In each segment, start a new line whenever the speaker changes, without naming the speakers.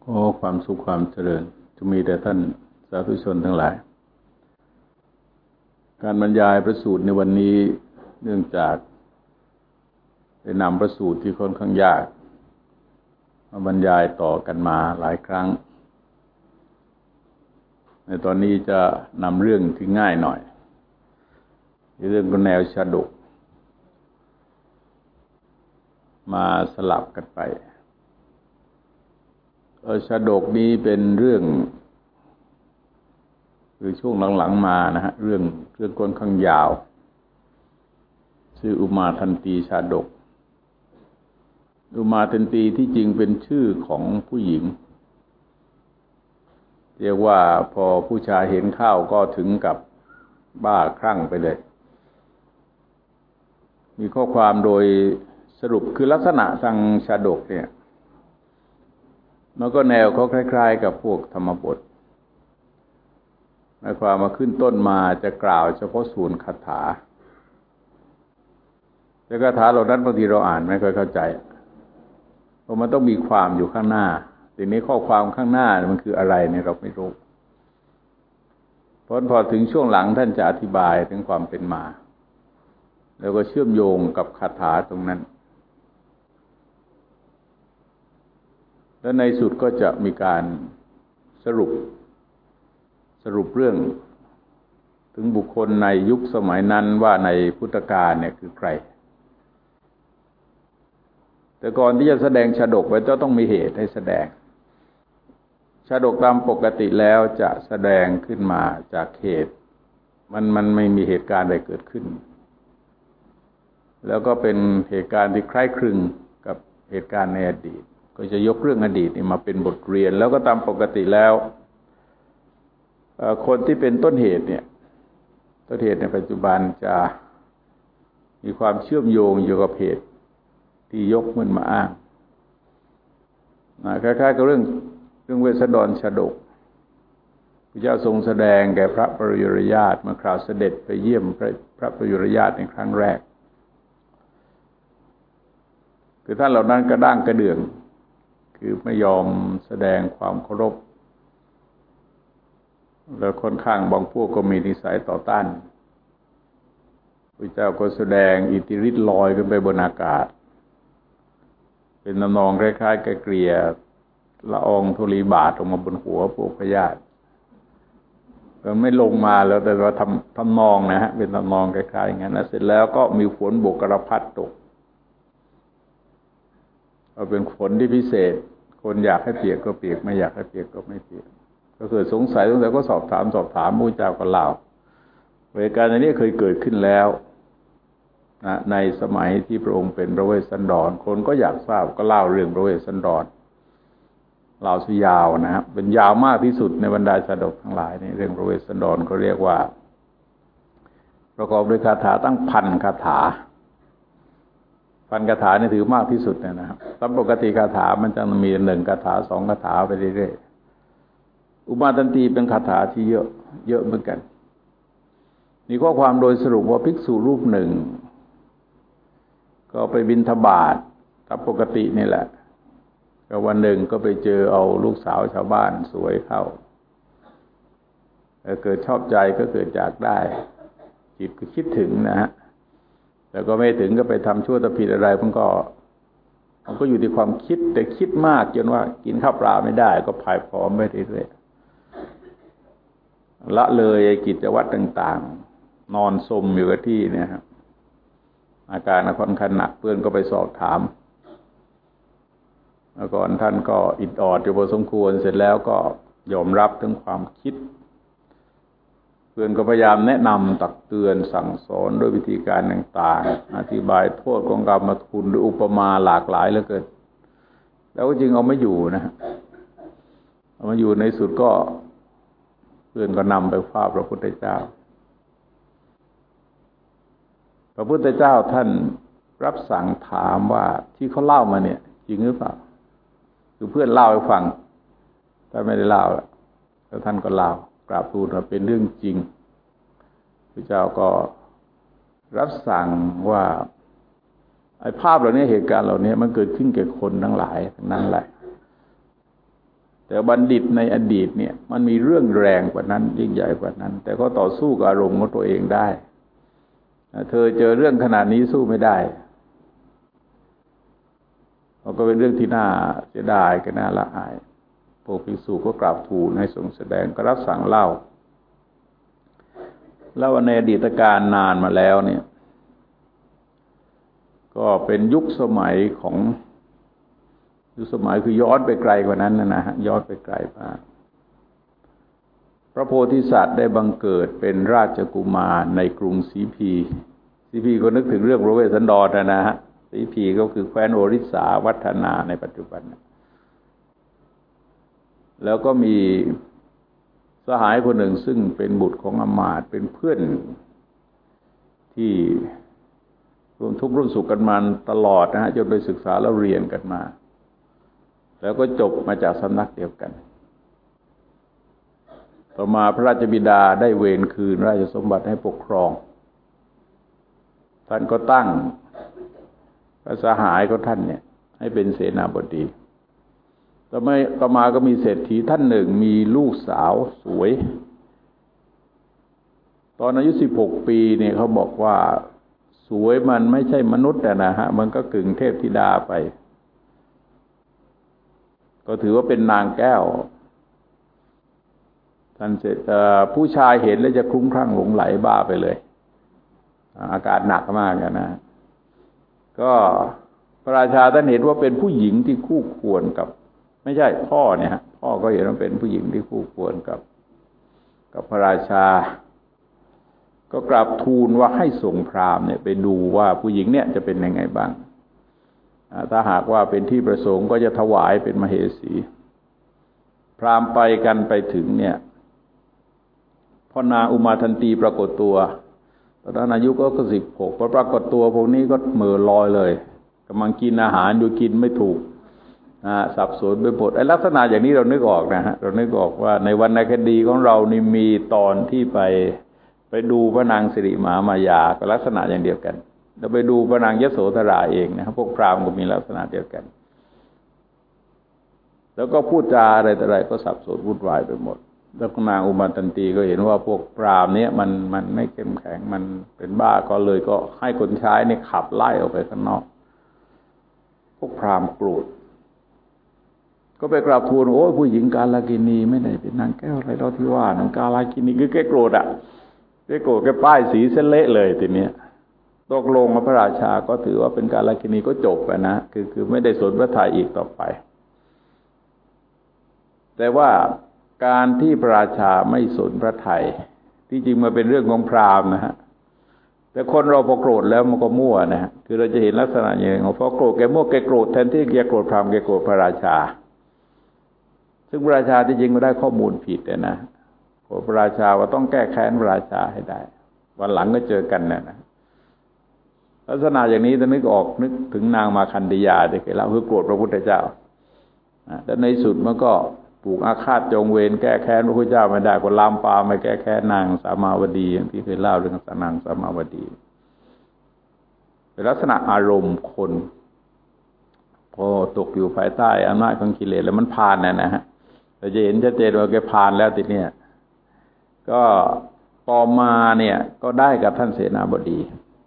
ขอความสุขความเจริญจะมีแด่ท่านสาธุชนทั้งหลายการบรรยายพระสูตรในวันนี้เนื่องจากได้นำพระสูตรที่ค่อนข้างยากมาบรรยายต่อกันมาหลายครั้งในตอนนี้จะนำเรื่องที่ง่ายหน่อยเรื่องแนวชาดกมาสลับกันไปชาดกนี้เป็นเรื่องคือช่วงหลังๆมานะฮะเรื่องค่อนข้างยาวชื่ออุมาทันตีชาดกอุมาทันตีที่จริงเป็นชื่อของผู้หญิงเรียกว่าพอผู้ชายเห็นเข้าก็ถึงกับบ้าคลั่งไปเลยมีข้อความโดยสรุปคือลักษณะทางชาดกเนี่ยมันก็แนวเขาคล้ายๆกับพวกธรรมบทหมายความมาขึ้นต้นมาจะกล่าวเฉพาะส่วนคาถาแต่คาถาเหล่านั้นบางทีเราอ่านไม่ค่อยเข้าใจเพราะมันต้องมีความอยู่ข้างหน้าทีนี้ข้อความข้างหน้ามันคืออะไรเนี่ยเราไม่รู้เพราะพอถึงช่วงหลังท่านจะอธิบายถึงความเป็นมาแล้วก็เชื่อมโยงกับคาถาตรงนั้นและในสุดก็จะมีการสรุปเรื่องถึงบุคคลในยุคสมัยนั้นว่าในพุทธกาลเนี่ยคือใครแต่ก่อนที่จะแสดงชาดกไว้ต้องมีเหตุให้แสดงชาดกตามปกติแล้วจะแสดงขึ้นมาจากเหตุมันไม่มีเหตุการณ์ใดเกิดขึ้นแล้วก็เป็นเหตุการณ์ที่คล้ายคลึงกับเหตุการณ์ในอดีตก็จะยกเรื่องอดีตนี่มาเป็นบทเรียนแล้วก็ตามปกติแล้วคนที่เป็นต้นเหตุเนี่ยต้นเหตุในปัจจุบันจะมีความเชื่อมโยงอยู่กับเหตุที่ยกมันมาอ้างคล้ายๆกับเรื่องเวสสันดรชาดกพระเจ้าทรงแสดงแก่พระปริยุรญาติเมื่อคราวเสด็จไปเยี่ยมพระปริยุรญาติในครั้งแรกคือท่านเหล่านั้นกระด้างกระเดื่องคือไม่ยอมแสดงความเคารพแล้วค่อนข้างบางพวกก็มีนิสัยต่อต้านพระเจ้าก็แสดงอิทธิฤทธิ์ลอยขึ้นไปบนอากาศเป็นทำนองคล้ายๆกับเกลี่ยละอองธุลีบาทออกมาบนหัวพวกพญาติก็ไม่ลงมาแล้วแต่ว่าทำนองนะฮะเป็นทำนองคล้ายๆอย่างนั้นแล้วเสร็จแล้วก็มีฝนโบกกระพัดตกเอาเป็นฝนที่พิเศษคนอยากให้เปียกก็เปียกไม่อยากให้เปียกก็ไม่เปียกก็เกิดสงสัยก็สอบถามพระเจ้าก็เล่าเหตุการณ์นี้เคยเกิดขึ้นแล้วนะในสมัยที่พระองค์เป็นพระเวสสันดรคนก็อยากทราบก็เล่าเรื่องพระเวสสันดรเล่าซะยาวนะครับเป็นยาวมากที่สุดในบรรดาชาดกทั้งหลายในเรื่องพระเวสสันดรเขาเรียกว่าประกอบด้วยคาถาตั้งพันคาถาพันคาถานี่ถือมากที่สุดนะครับตามปกติคาถามันจะมี1คาถา2คาถาไปเรื่อยๆอุมาทันตีเป็นคาถาที่เยอะเหมือนกันมีข้อความโดยสรุปว่าภิกษุรูปหนึ่งก็ไปบิณฑบาตตามปกตินี่แหละก็วันหนึ่งก็ไปเจอเอาลูกสาวชาวบ้านสวยเข้าเกิดชอบใจก็เกิดจากได้จิตก็คิดถึงนะฮะแต่ก็ไม่ถึงก็ไปทำชั่วทำผิดอะไรมันก็อยู่ที่ความคิดแต่คิดมากจนว่ากินข้าวเปล่าไม่ได้ก็ผายผอมไปเรื่อยๆละเลยกิจวัตรต่างๆนอนสมอยู่กับที่เนี่ยครับอาการค่อนข้างหนักเพื่อนก็ไปสอบถามแล้วก่อนท่านก็อิดออดอยู่พอสมควรเสร็จแล้วก็ยอมรับถึงความคิดเพื่อนก็พยายามแนะนำตักเตือนสั่งสอนด้วยวิธีการต่างๆอธิบายโทษของกรรมคุณด้วยอุปมาหลากหลายเหลือเกินแล้วก็จริงเอาไม่อยู่นะเอามาอยู่ในสุดก็เพื่อนก็นำไปเฝ้าพระพุทธเจ้าพระพุทธเจ้าท่านรับสั่งถามว่าที่เขาเล่ามาเนี่ยจริงหรือเปล่าคือเพื่อนเล่าให้ฟังถ้าไม่ได้เล่าแล้วท่านก็เล่ากราบทูลว่าเป็นเรื่องจริงพระเจ้าก็รับสั่งว่าไอ้ภาพเหล่านี้เหตุการณ์เหล่านี้มันเกิดขึ้นแก่คนทั้งหลายทั้งนั้นแหละแต่บัณฑิตในอดีตเนี่ยมันมีเรื่องแรงกว่านั้นยิ่งใหญ่กว่านั้นแต่ก็ต่อสู้กับอารมณ์ของตัวเองได้เธอเจอเรื่องขนาดนี้สู้ไม่ได้มันก็เป็นเรื่องที่น่าเสียดายก็น่าละอายพวกภิกษุก็กราบทูลให้ทรงแสดงก็รับสั่งเล่าในอดีตการนานมาแล้วเนี่ยก็เป็นยุคสมัยของยุคสมัยคือย้อนไปไกลกว่านั้นนะฮะย้อนไปไกลมากพระโพธิสัตว์ได้บังเกิดเป็นราชกุมารในกรุงสีพีก็นึกถึงเรื่องพระเวสสันดรนะฮะสีพีก็คือแคว้นโอริสาวัฒนาในปัจจุบันแล้วก็มีสหายคนหนึ่งซึ่งเป็นบุตรของอมาตย์เป็นเพื่อนที่ร่วมทุกข์ร่วมสุขกันมาตลอดนะฮะจนไปศึกษาแล้วเรียนกันมาแล้วก็จบมาจากสำนักเดียวกันต่อมาพระราชบิดาได้เวรคืนราชสมบัติให้ปกครองท่านก็ตั้งพระสหายของท่านเนี่ยให้เป็นเสนาบดีต่อมาก็มีเศรษฐีท่านหนึ่งมีลูกสาวสวยตอนอายุ16 ปีเนี่ยเขาบอกว่าสวยมันไม่ใช่มนุษย์นะฮะมันก็กึ่งเทพธิดาไปก็ถือว่าเป็นนางแก้วท่านผู้ชายเห็นแล้วจะคลุ้มคลั่งหลงไหลบ้าไปเลยอาการหนักมากนะก็พระราชาท่านเห็นว่าเป็นผู้หญิงที่คู่ควรกับไม่ใช่พ่อเนี่ยฮะพ่อก็เห็นว่าเป็นผู้หญิงที่คู่ควรกับพระราชาก็กราบทูลว่าให้ส่งพราหมณ์เนี่ยไปดูว่าผู้หญิงเนี่ยจะเป็นยังไงบ้างถ้าหากว่าเป็นที่ประสงค์ก็จะถวายเป็นมเหสีพราหมณ์ไปกันไปถึงเนี่ยพ่อนางอุมาทันตีปรากฏตัวตอนนั้นอายุก็16พอปรากฏตัวพวกนี้ก็เหม่อลอยเลยกำลังกินอาหารอยู่กินไม่ถูกสับสนไปหมดไอ้ลักษณะอย่างนี้เรานึกออกนะฮะเรานึกออกว่าในวรรณคดีของเรานี่มีตอนที่ไปดูพระนางสิริมหามายาก็ลักษณะอย่างเดียวกันเราไปดูพระนางยโสธราเองนะครับพวกพราหมณ์ก็มีลักษณะเดียวกันแล้วก็พูดจาอะไรต่ออะไรก็สับสนวุ่นวายไปหมดแล้วนางอุมาตันตีก็เห็นว่าพวกพราหมณ์เนี้ยมันไม่เข้มแข็งมันเป็นบ้าก็เลยก็ให้คนใช้เนี่ยขับไล่ออกไปข้างนอกพวกพราหมณ์โกรธก็ไปกราบทูลโอ้ผู้หญิงกาลกินีไม่ได้เป็นนางแก้วอะไรเราที่ว่านางกาลกินีคือแกโกรธแกโกรธแกป้ายสีเส้นเละเลยทีเนี้ยตกลงมาพระราชาก็ถือว่าเป็นกาลกินีก็จบไปนะคือไม่ได้สนพระทัยอีกต่อไปแต่ว่าการที่พระราชาไม่สนพระทัยที่จริงมาเป็นเรื่องของพราหมณ์นะฮะแต่คนเราพอโกรธแล้วมันก็มั่วนะฮะคือเราจะเห็นลักษณะอย่างนี้พอโกรธแกมั่วแกโกรธแทนที่แกโกรธพราหมณ์แกโกรธพระราชาซึ่งพระราชาที่จริงก็ได้ข้อมูลผิดนะพระราชาว่าต้องแก้แค้นพระราชาให้ได้วันหลังก็เจอกันนะลักษณะอย่างนี้จะนึกถึงนางมาคันธยาที่เคยเล่าคือโกรธพระพุทธเจ้าแล้วในสุดมันก็ผูกอาฆาตจองเวรแก้แค้นพระพุทธเจ้าไม่ได้ก็ลามปามไปแก้แค้นนางสามาวดีอย่างที่เคยเล่าเรื่องนางสามาวดีเป็นลักษณะอารมณ์คนพอตกอยู่ภายใต้อำนาจของกิเลสแล้วมันผ่านนะฮะเราจะเห็นชัดเจนว่าแกผ่านแล้วทีเนี้ยก็ต่อมาเนี่ยก็ได้กับท่านเสนาบดี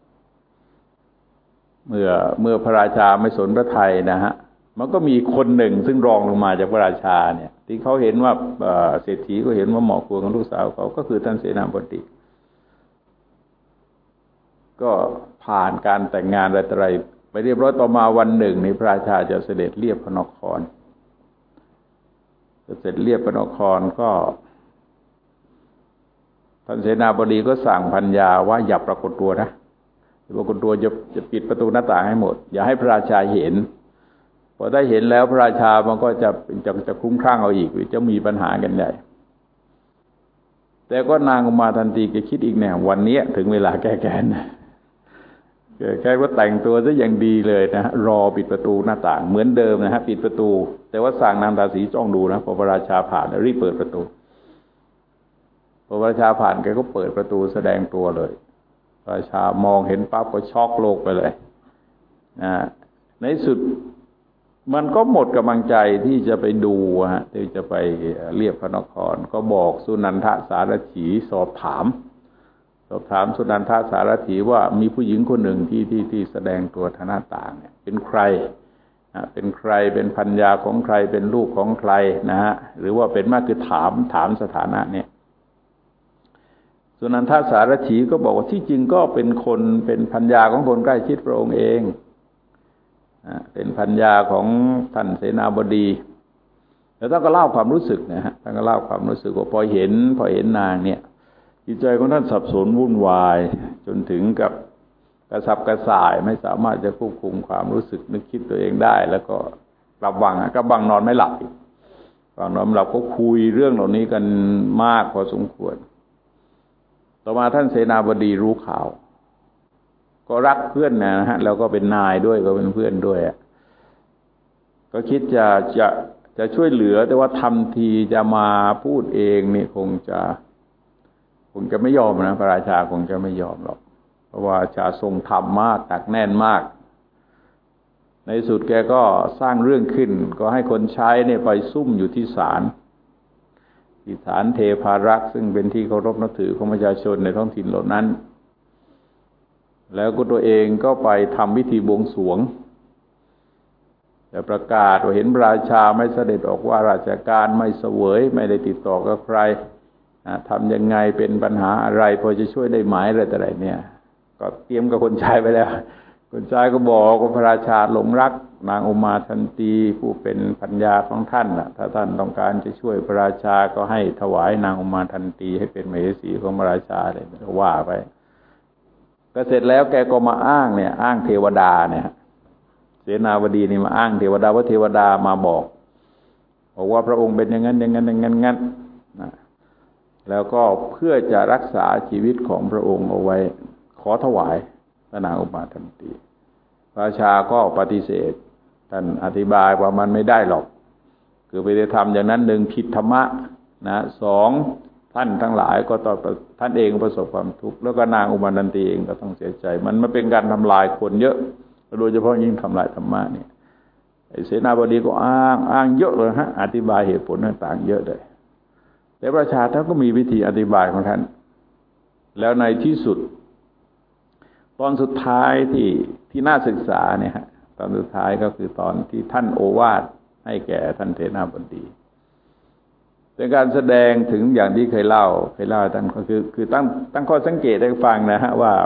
เมื่อพระราชาไม่สนพระทัยนะฮะมันก็มีคนหนึ่งซึ่งรองลงมาจากพระราชาเนี่ยที่เขาเห็นว่าเศรษฐีก็เห็นว่าเหมาะควรกับลูกสาวเขาก็คือท่านเสนาบดีก็ผ่านการแต่งงานอะไรไปเรียบร้อยต่อมาวันหนึ่งในพระราชาจะเสด็จเลียบพระนครเสร็จเลียบพระนครก็ท่านเสนาบดีก็สั่งพัญญาว่าอย่าปรากฏตัวนะปรากฏตัวจะปิดประตูหน้าต่างให้หมดอย่าให้พระราชาเห็นพอได้เห็นแล้วพระราชามันก็จะคลุ้มคลั่งเอาอีกจะมีปัญหากันใหญ่แต่ก็นางอุมาทันตีแกคิดอีกแนววันนี้ถึงเวลาแก้แค้นแค่ว่าแต่งตัวซะอย่างดีเลยนะรอปิดประตูหน้าต่างเหมือนเดิมนะฮะปิดประตูแต่ว่าสั่งนางทาสีจ้องดูนะพอพระราชาผ่านรีบเปิดประตูพอพระราชาผ่านแกก็เปิดประตูแสดงตัวเลยพระราชามองเห็นปั๊บก็ช็อกโลกไปเลยนะในสุดมันก็หมดกำลังใจที่จะไปดูที่จะไปเรียบพระนครก็บอกสุนันทสารถีสอบถามสุนันทสารถีว่ามีผู้หญิงคนหนึ่งที่แสดงตัวทางหน้าต่างเนี่ยเป็นใครเป็นภรรยาของใครเป็นลูกของใครนะฮะหรือว่าเป็นมากคือถามสถานะเนี่ยสุนันทสารถีก็บอกว่าที่จริงก็เป็นภรรยาของคนใกล้ชิดพระองค์เองเป็นภรรยาของท่านเสนาบดีแล้วท่านก็เล่าความรู้สึกนะฮะท่านก็เล่าความรู้สึกว่าพอเห็นนางเนี่ยจิตใจของท่านสับสนวุ่นวายจนถึงกับกระสับกระส่ายไม่สามารถจะควบคุมความรู้สึกนึกคิดตัวเองได้แล้วก็กลับบังนอนไม่หลับอีกนอนไม่หลับก็คุยเรื่องเหล่านี้กันมากพอสมควรต่อมาท่านเสนาบดีรู้ข่าวก็รักเพื่อนนะฮะแล้วก็เป็นนายด้วยก็เป็นเพื่อนด้วยก็คิดจะช่วยเหลือแต่ว่าทำทีจะมาพูดเองนี่คงจะไม่ยอมนะพระราชาคงจะไม่ยอมหรอกเพราะว่าชาทรงธรรมมากหนักแน่นมากในสุดแกก็สร้างเรื่องขึ้นก็ให้คนใช้เนี่ยไปซุ่มอยู่ที่ศาลเทพารักษ์ซึ่งเป็นที่เคารพนับถือของประชาชนในท้องถิ่นเหล่านั้นแล้วก็ตัวเองก็ไปทำพิธีบวงสรวงแต่ประกาศว่าเห็นพระราชาไม่เสด็จออกว่าราชการไม่เสวยไม่ได้ติดต่อกับใครทำยังไงเป็นปัญหาอะไรพอจะช่วยได้ไหมอะไรแต่ไรเนี่ยก็เตรียมกับคนใช้ไปแล้วคนใช้ก็บอกว่าพระราชาหลงรักนางอุมาทันตีผู้เป็นภรรยาของท่านถ้าท่านต้องการจะช่วยพระราชาก็ให้ถวายนางอุมาทันตีให้เป็นมเหสีของพระราชาเลยว่าไปก็เสร็จแล้วแกก็มาอ้างเทวดาเนี่ยเสนาบดีนี่มาอ้างเทวดาว่าเทวดามาบอกว่าพระองค์เป็นอย่างนั้นนะแล้วก็เพื่อจะรักษาชีวิตของพระองค์เอาไว้ขอถวายพระนางอุมาทันตีพระราชาก็ปฏิเสธท่านอธิบายว่ามันไม่ได้หรอกคือไปทำอย่างนั้นหนึ่งผิดธรรมะนะสองท่านทั้งหลายก็ต่อท่านเองประสบความทุกข์แล้วก็นางอุมาทันตีเองก็ต้องเสียใจมันเป็นการทำลายคนเยอะโดยเฉพาะยิ่งทำลายธรรมะเนี่ยเสนาบดีก็อ้างเยอะเลยฮะอธิบายเหตุผลต่างๆเยอะเลยแต่พระราชาท่านก็มีวิธีอธิบายของท่านแล้วในที่สุดตอนสุดท้ายที่น่าศึกษาเนี่ยฮะตอนสุดท้ายก็คือตอนที่ท่านโอวาทให้แก่ท่านเสนาบดีเป็นการแสดงถึงอย่างที่เคยเล่าท่านก็คือตั้งข้อสังเกตให้ฟังนะฮะว่า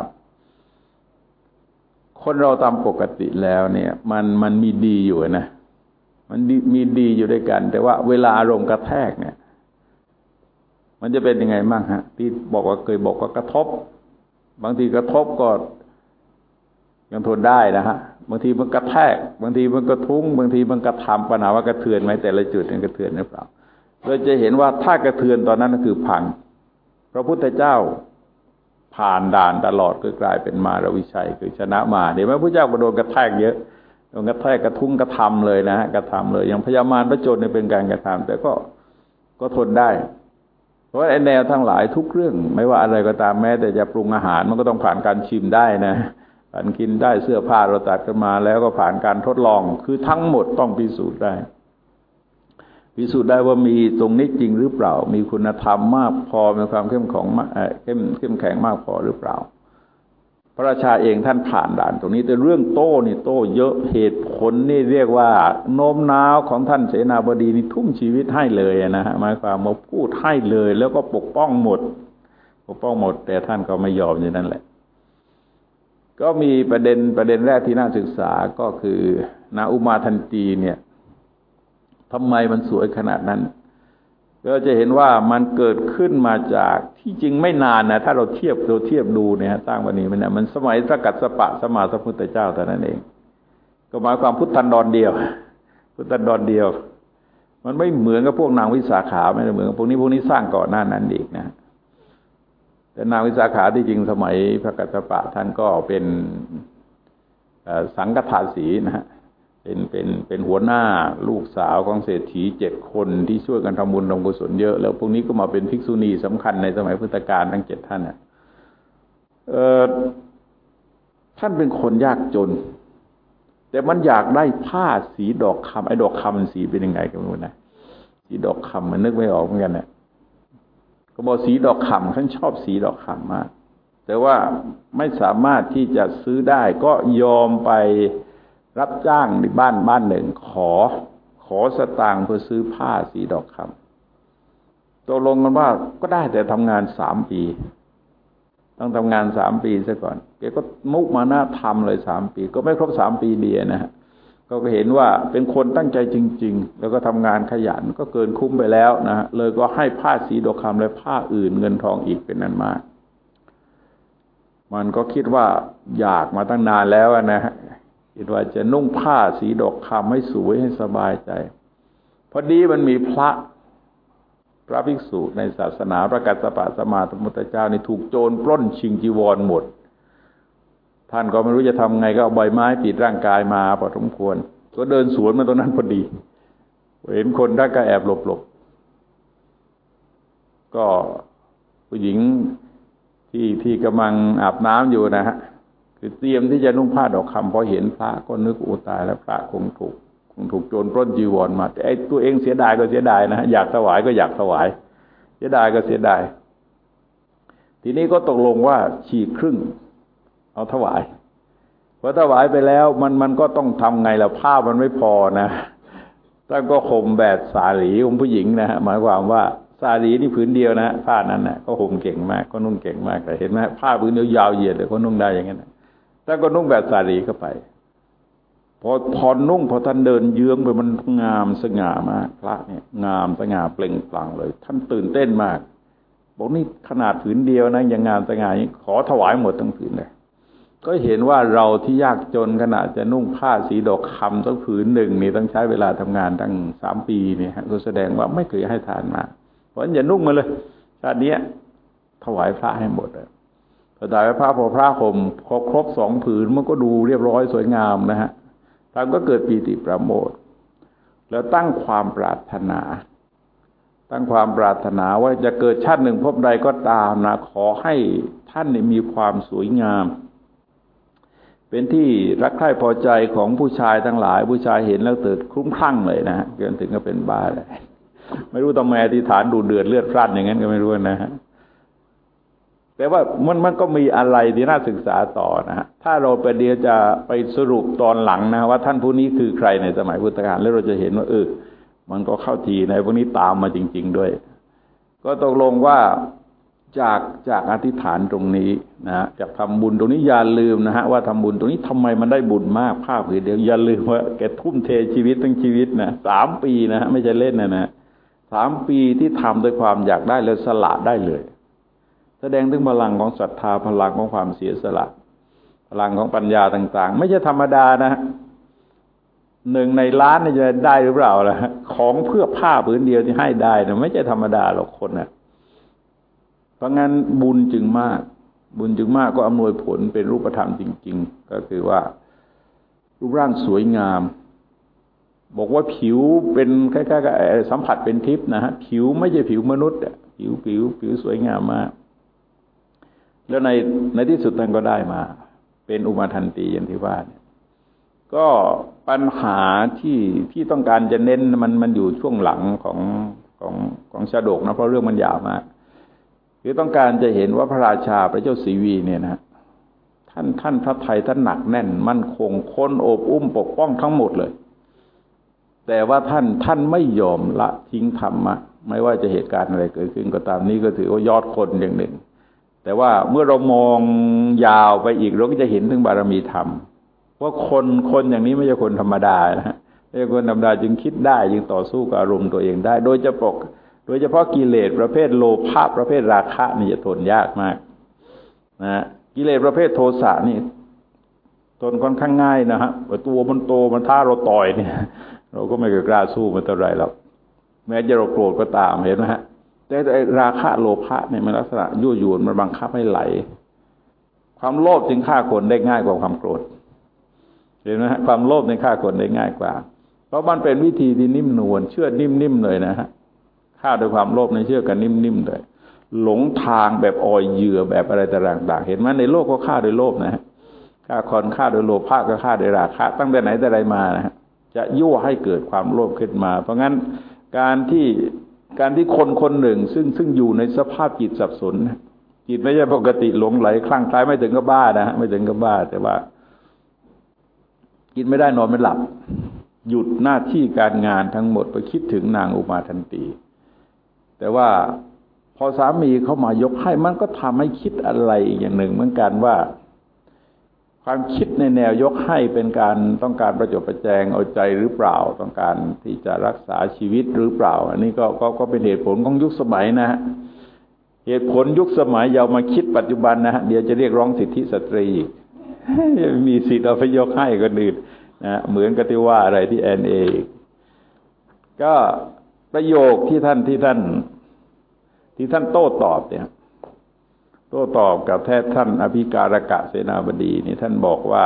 คนเราตามปกติแล้วเนี่ยมันมีดีอยู่นะมันมีดีอยู่ด้วยกันแต่ว่าเวลาอารมณ์กระแทกเนี่ยมันจะเป็นยังไงบ้างฮะที่เคยบอกว่ากระทบบางทีกระทบก็ยังทนได้นะฮะบางทีมันกระแทกบางทีมันกระทุ้งบางทีมันกระทำปัญหาว่ากระเทือนไหมแต่ละจุดมันกระเทือนหรือเปล่าเราจะเห็นว่าถ้ากระเทือนตอนนั้นก็คือพังพระพุทธเจ้าผ่านด่านตลอดก็กลายเป็นมารวิชัยคือชนะมาเดี๋ยวแม้พระเจ้าก็โดนกระแทกเยอะโดนกระแทกกระทุ้งกระทำเลยนะฮะกระทำเลยอย่างพญามารพระโจรเนี่ยเป็นการกระทำแต่ก็ทนได้เพราะไอ้แนวทั้งหลายทุกเรื่องไม่ว่าอะไรก็ตามแม้แต่จะปรุงอาหารมันก็ต้องผ่านการชิมได้นะผ่านกินได้เสื้อผ้าเราตัดกันมาแล้วก็ผ่านการทดลองคือทั้งหมดต้องพิสูจน์ได้ว่ามีตรงนี้จริงหรือเปล่ามีคุณธรรมมากพอมีความเข้มแข็งมากพอหรือเปล่าพระราชาเองท่านผ่านด่านตรงนี้แต่เรื่องโต้เยอะเหตุผลนี่เรียกว่าโน้มน้าวของท่านเสนาบดีนี่ทุ่มชีวิตให้เลยนะฮะหมายความว่าพูดให้เลยแล้วก็ปกป้องหมดแต่ท่านก็ไม่ยอมอย่างนั้นแหละก็มีประเด็นแรกที่น่าศึกษาก็คือนางอุมาทันตีเนี่ยทำไมมันสวยขนาดนั้นเราจะเห็นว่ามันเกิดขึ้นมาจากที่จริงไม่นานนะถ้าเราเทียบดูเนี่ยสร้างวันนี้มันสมัยพระกัสสปะสมมาสัมพุทธเจ้าแต่นั้นเองก็หมายความพุทธันดรเดียวมันไม่เหมือนกับพวกนางวิสาขาไม่เหมือนกับพวกนี้สร้างก่อนหน้านั้นอีกนะแต่นางวิสาขาที่จริงสมัยพระกัสสปะท่านก็เป็นสังฆทาสีนะฮะเป็นหัวหน้าลูกสาวของเศรษฐี7 คนที่ช่วยกันทำบุญทำกุศลเยอะแล้วพวกนี้ก็มาเป็นภิกษุณีสำคัญในสมัยพุทธกาลทั้ง7 ท่านน่ะท่านเป็นคนยากจนแต่มันอยากได้ผ้าสีดอกคำไอ้ดอกคำมันสีเป็นยังไงกันไม่รู้นะสีดอกคำมันนึกไม่ออกเหมือนกันเนี่ยก็บอกสีดอกคำฉันชอบสีดอกคำมากแต่ว่าไม่สามารถที่จะซื้อได้ก็ยอมไปรับจ้างในบ้านหนึ่งขอสตางค์เพื่อซื้อผ้าสีดอกคำตกลงกันว่าก็ได้แต่ทำงาน3 ปีต้องทำงาน3 ปีซะก่อนแกก็มุมานะทำเลย3 ปีก็ไม่ครบ3 ปีเดียวนะฮะก็เห็นว่าเป็นคนตั้งใจจริงๆแล้วก็ทำงานขยันก็เกินคุ้มไปแล้วนะฮะเลยก็ให้ผ้าสีดอกคำและผ้าอื่นเงินทองอีกเป็นนั้นมากมันก็คิดว่าอยากมาตั้งนานแล้วนะฮะคิดว่าจะนุ่งผ้าสีดอกคำให้สวยให้สบายใจพอดีมันมีพระภิกษุในศาสนาพระกัสสปะสัมมาสัมพุทธเจ้านี่ถูกโจรปล้นชิงจีวรหมดท่านก็ไม่รู้จะทำไงก็เอาใบไม้ปิดร่างกายมาพอสมควรก็เดินสวนมาตรงนั้นพอดีเห็นคนท่านก็แอบหลบก็ผู้หญิงที่กำลังอาบน้ำอยู่นะฮะคือเตรียมที่จะนุ่งผ้าดอกคำพอเห็นพระก็นึกโอ้ตายแล้วพระคงถูกโจรปล้นจีวรมาแต่ไอ้ตัวเองเสียดายก็เสียดายนะอยากถวายก็อยากถวายเสียดายก็เสียดายทีนี้ก็ตกลงว่าฉีกครึ่งเอาถวายพอถวายไปแล้วมันก็ต้องทำไงล่ะผ้ามันไม่พอนะท่านก็ห่มแบบสาลีของผู้หญิงนะฮะหมายความว่าสาลีนี่ผืนเดียวนะผ้านั้นนะก็ห่มเก่งมากก็นุ่งเก่งมากแต่เห็นไหมผ้าผืนเดียวยาวเหยียดเลยก็นุ่งได้อย่างนั้นท่านก็นุ่งแบบสาลีเข้าไปพอนุ่งพอท่านเดินเยื้องไปมันงามสง่ามากพระเนี่ยงามสง่าเปล่งปลั่งเลยท่านตื่นเต้นมากบอกนี่ขนาดผืนเดียวนะยังงามสง่าขอถวายหมดทั้งผืนเลยก็เห็นว่าเราที่ยากจนขนาดจะนุ่งผ้าสีดอกคำสักผืนหนึ่งนี่ต้องใช้เวลาทำงานตั้ง3 ปีเนี่ยก็แสดงว่าไม่เคยให้ทานมาเพราะฉะนั้นอย่านุ่งมาเลยชาตินี้ถวายพระให้หมดเลยพอถวายพระพอพระห่มครบ2 ผืนมันก็ดูเรียบร้อยสวยงามนะฮะท่านก็เกิดปีติประโมทย์แล้วตั้งความปรารถนาว่าจะเกิดชาติหนึ่งพบใดก็ตามนะขอให้ท่านมีความสวยงามเป็นที่รักใคร่พอใจของผู้ชายทั้งหลายผู้ชายเห็นแล้วเกิดคลุ้มคลั่งเลยนะฮะเกินถึงก็เป็นบ้าเลยไม่รู้ทำไมอธิษฐานดูเดือดเลือดพล่านอย่างนั้นก็ไม่รู้นะฮะแต่ว่ามันก็มีอะไรที่น่าศึกษาต่อนะฮะถ้าเราไปเดี๋ยวจะไปสรุปตอนหลังนะว่าท่านผู้นี้คือใครในสมัยพุทธกาลแล้วเราจะเห็นว่ามันก็เข้าทีในพวกนี้ตามมาจริงๆด้วยก็ตกลงว่าจากอธิษฐานตรงนี้นะจากทำบุญตรงนี้อย่าลืมนะฮะว่าทำบุญตรงนี้ทำไมมันได้บุญมากภาพผืนเดียวอย่าลืมว่าแกทุ่มเทชีวิตทั้งชีวิตนะ3 ปีนะฮะไม่ใช่เล่นนะ3 ปีที่ทำด้วยความอยากได้แล้วสละได้เลยแสดงถึงพลังของศรัทธาพลังของความเสียสละพลังของปัญญาต่างๆไม่ใช่ธรรมดานะ1 ในล้านนี่จะได้หรือเปล่าล่ะของเพื่อผ้าผืนเดียวที่ให้ได้นะไม่ใช่ธรรมดาหรอกคนนะเพราะงั้นบุญจึงมากก็อำนวยผลเป็นรูปธรรมจริงๆก็คือว่ารูปร่างสวยงามบอกว่าผิวเป็นคล้ายๆกับสัมผัสเป็นทิพย์นะฮะผิวไม่ใช่ผิวมนุษย์ผิวสวยงามมากแล้วในที่สุดท่านก็ได้มาเป็นอุมาทันติอย่างที่ว่าเนี่ยก็ปัญหาที่ต้องการจะเน้นมันอยู่ช่วงหลังของชาดกนะเพราะเรื่องมันยาวมากคือต้องการจะเห็นว่าพระราชาพระเจ้าศรีวีเนี่ยนะท่านพระทัยท่านหนักแน่นมั่นคงคนโอบอุ้มปกป้องทั้งหมดเลยแต่ว่าท่านไม่ยอมละทิ้งธรรมะไม่ว่าจะเหตุการณ์อะไรเกิดขึ้นก็ตามนี้ก็ถือว่ายอดคนอย่างหนึ่งแต่ว่าเมื่อเรามองยาวไปอีกเราก็จะเห็นถึงบารมีธรรมว่าคนอย่างนี้ไม่ใช่คนธรรมดานะไม่ใช่คนธรรมดาจึงคิดได้จึงต่อสู้กับอารมณ์ตัวเองได้โดยเฉพาะกิเลสประเภทโลภะประเภทราคะนี่จะทนยากมากนะกิเลสประเภทโทสะนี่ทนค่อนข้างง่ายนะฮะตัวมันโตมันท้าเราต่อยเนี่ยเราก็ไม่กล้าสู้มันเท่าไรหรอกแม้จะเราโกรธก็ตามเห็นไหมฮะแต่ราคะโลภะเนี่ยมันลักษณะยั่วยวนมันบังคับให้ไหลความโลภจึงฆ่าคนได้ง่ายกว่าความโกรธเห็นไหมฮะความโลภในฆ่าคนได้ง่ายกว่าเพราะมันเป็นวิธีที่นิ่มนวลเชื่อนิ่มๆเลยนะฮะฆ่าด้วยความโลภในเชื่อกันนิ่มๆเลยหลงทางแบบอ่อยเหยื่อแบบอะไรต่างๆเห็นไหมในโลกก็ฆ่าโดยโลภนะฮะฆ่าคนฆ่าโดยโลภะก็ฆ่าโดยราคะตั้งแต่ไหนแต่ไรมานะฮะจะยั่วให้เกิดความโลภขึ้นมาเพราะงั้นการที่คนหนึ่งซึ่งอยู่ในสภาพจิตสับสนจิตไม่ใช่ปกติหลงไหลคลั่งไคล้ไม่ถึงกับบ้านะฮะไม่ถึงกับบ้าแต่ว่ากินไม่ได้นอนไม่หลับหยุดหน้าที่การงานทั้งหมดไปคิดถึงนางอุมาทันตีแต่ว่าพอสามีเข้ามายกให้มันก็ทำให้คิดอะไรอีกอย่างหนึ่งเหมือนกันว่าความคิดในแนวยกให้เป็นการต้องการประจบประแจงเอาใจหรือเปล่าต้องการที่จะรักษาชีวิตหรือเปล่าอันนี้ก็เป็นเหตุผลของยุคสมัยนะฮะเหตุผลยุคสมัยอย่ามาคิดปัจจุบันนะฮะเดี๋ยวจะเรียกร้องสิทธิสตรีอีกมีสิทธิ์เอาไปยกให้คนอื่นนะเหมือนกับที่ว่าอะไรที่แอนเอก็ประโยคที่ท่านโต้ตอบเนี่ยโต้ตอบกับท่านอภิการกะเสนาบดีนี่ท่านบอกว่า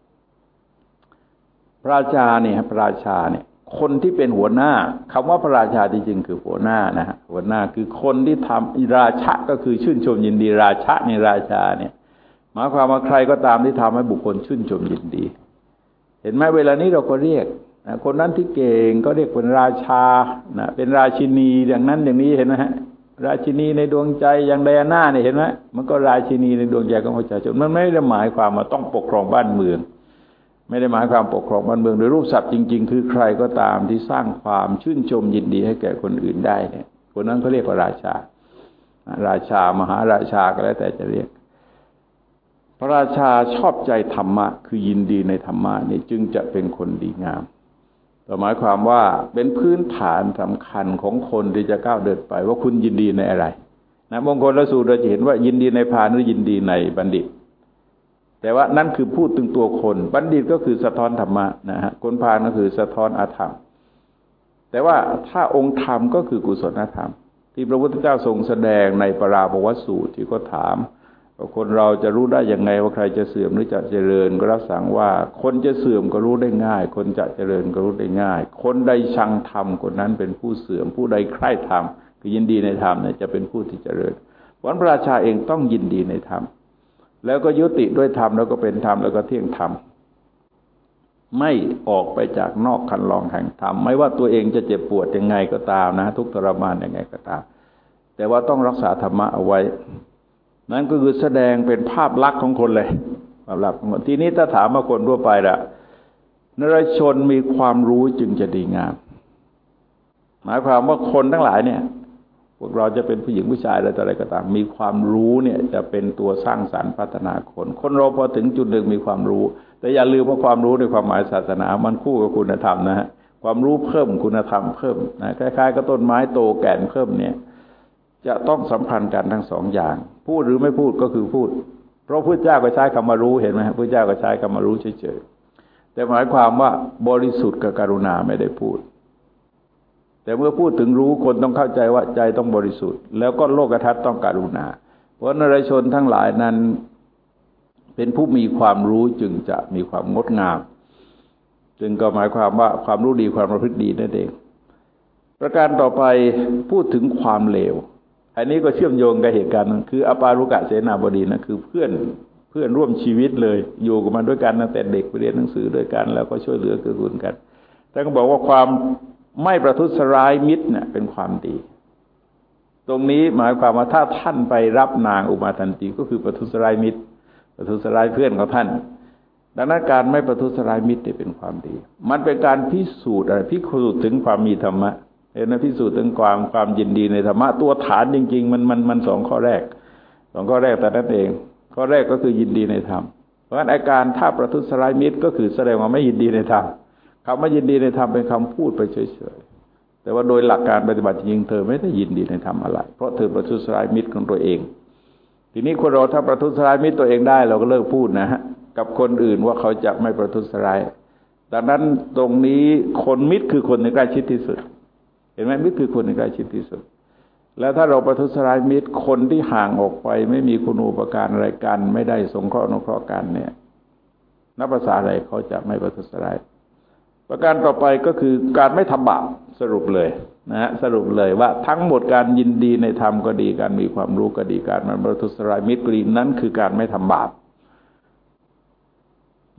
พระราชาเนี่ยคนที่เป็นหัวหน้าคำว่าพระราชาจริงๆคือหัวหน้านะฮะหัวหน้าคือคนที่ทำราชะก็คือชื่นชมยินดีราชะในราชาเนี่ยหมายความว่าใครก็ตามที่ทำให้บุคคลชื่นชมยินดีเห็นไหมเวลานี้เราก็เรียกคนนั้นที่เก่งก็เรียกเป็นราชานะเป็นราชินีอย่างนั้นอย่างนี้เห็นไหมฮะราชินีในดวงใจอย่างไดอาน่าเนี่ยเห็นไหมมันก็ราชินีในดวงใจของประชาชนมันไม่ได้หมายความว่าต้องปกครองบ้านเมืองไม่ได้หมายความปกครองบ้านเมืองโดยรูปศัพท์จริงๆคือใครก็ตามที่สร้างความชื่นชมยินดีให้แก่คนอื่นได้เนี่ยคนนั้นเขาเรียกว่าราชามหาราชาก็แล้วแต่จะเรียกพระราชาชอบใจธรรมะคือยินดีในธรรมะนี่จึงจะเป็นคนดีงามหมายความว่าเป็นพื้นฐานสำคัญของคนที่จะก้าวเดินไปว่าคุณยินดีในอะไรนะมงคลสูตรเราจะเห็นว่ายินดีในพาลหรือยินดีในบัณฑิตแต่ว่านั่นคือพูดถึงตัวคนบัณฑิตก็คือสะท้อนธรรมะนะฮะคนพาลก็คือสะท้อนอธรรมแต่ว่าถ้าองค์ธรรมก็คือกุศลธรรมที่พระพุทธเจ้าทรงแสดงในปราภวสูตรที่เขาถามคนเราจะรู้ได้ยังไงว่าใครจะเสื่อมหรือจะเจริญก็รับสั่งว่าคนจะเสื่อมก็รู้ได้ง่ายคนจะเจริญก็รู้ได้ง่ายคนใดชังธรรมคนนั้นเป็นผู้เสื่อมผู้ใดใคร่ธรรมคือยินดีในธรรมเนี่ยจะเป็นผู้ที่เจริญเพราะพระราชาเองต้องยินดีในธรรมแล้วก็ยุติด้วยธรรมแล้วก็เป็นธรรมแล้วก็เที่ยงธรรมไม่ออกไปจากนอกคันลองแห่งธรรมไม่ว่าตัวเองจะเจ็บปวดยังไงก็ตามนะทุกข์ทรมานยังไงก็ตามแต่ว่าต้องรักษาธรรมะเอาไว้นั่นก็คือแสดงเป็นภาพลักษณ์ของคนเลยภาพลักษณ์ของคนทีนี้ถ้าถามมาคนทั่วไปละนรชนมีความรู้จึงจะดีงามหมายความว่าคนทั้งหลายเนี่ยพวกเราจะเป็นผู้หญิงผู้ชายอะไรก็ตามมีความรู้เนี่ยจะเป็นตัวสร้างสรรค์พัฒนาคนเราพอถึงจุดหนึ่งมีความรู้แต่อย่าลืมว่าความรู้ในความหมายศาสนามันคู่กับคุณธรรมนะฮะความรู้เพิ่มคุณธรรมเพิ่มนะคล้ายๆกับต้นไม้โตแก่นเพิ่มเนี่ยจะต้องสัมพันธ์กันทั้งสองอย่างพูดหรือไม่พูดก็คือพูดเพราะพระเจ้าก็ใช้คำว่ารู้เห็นไหมพระเจ้าก็ใช้คำว่ารู้เฉยๆแต่หมายความว่าบริสุทธิ์กับกรุณาไม่ได้พูดแต่เมื่อพูดถึงรู้คนต้องเข้าใจว่าใจต้องบริสุทธิ์แล้วก็โลกทัศน์ต้องกรุณาเพราะนรชนทั้งหลายนั้นเป็นผู้มีความรู้จึงจะมีความงดงามจึงก็หมายความว่าความรู้ดีความประพฤติดีนั่นเองประการต่อไปพูดถึงความเลวอันนี้ก็เชื่อมโยงกับเหตุการณ์นั้นคืออปารุกะเสนาบดีนะคือเพื่อนร่วมชีวิตเลยอยู่กันมาด้วยกันตั้งแต่เด็กไปเรียนหนังสือด้วยกันแล้วก็ช่วยเหลือเกื้อกูลกันแต่ก็บอกว่าความไม่ประทุษร้ายมิตรเนี่ยเป็นความดีตรงนี้หมายความว่าถ้าท่านไปรับนางอุมาทันตีก็คือประทุษร้ายมิตรประทุษร้ายเพื่อนของท่านดังนั้นการไม่ประทุษร้ายมิตรเนี่ยเป็นความดีมันเป็นการพิสูจน์อะไรพิสูจน์ถึงความมีธรรมะเห็นไหมพิสูจน์ถึงความยินดีในธรรมะตัวฐานจริงๆมันสองข้อแรกแต่นั้นเองข้อแรกก็คือยินดีในธรรมเพราะฉะนั้นอาการถ้าประทุษร้ายมิตรก็คือแสดงว่าไม่ยินดีในธรรมคำว่ายินดีในธรรมเป็นคำพูดไปเฉยๆแต่ว่าโดยหลักการปฏิบัติจริงเธอไม่ได้ยินดีในธรรมอะไรเพราะเธอประทุษร้ายมิตรของตัวเองทีนี้คนเราถ้าประทุษร้ายมิตรตัวเองได้เราก็เลิกพูดนะฮะกับคนอื่นว่าเขาจะไม่ประทุษร้ายดังนั้นตรงนี้คนมิตรคือคนในใกล้ชิดที่สุดเห็นไหมมิตรคือคนในใกล้ชิดที่สุดแล้วถ้าเราประทุษร้ายมิตรคนที่ห่างออกไปไม่มีคุณูปการอะไรกันไม่ได้สงเคราะห์อนุเคราะห์กันเนี่ยนับภาษาอะไรเขาจะไม่ประทุษร้ายประการต่อไปก็คือการไม่ทำบาปสรุปเลยนะฮะสรุปเลยว่าทั้งหมดการยินดีในธรรมก็ดีการมีความรู้ก็ดีการมันประทุษร้ายมิตรก็ดีนั้นคือการไม่ทำบาป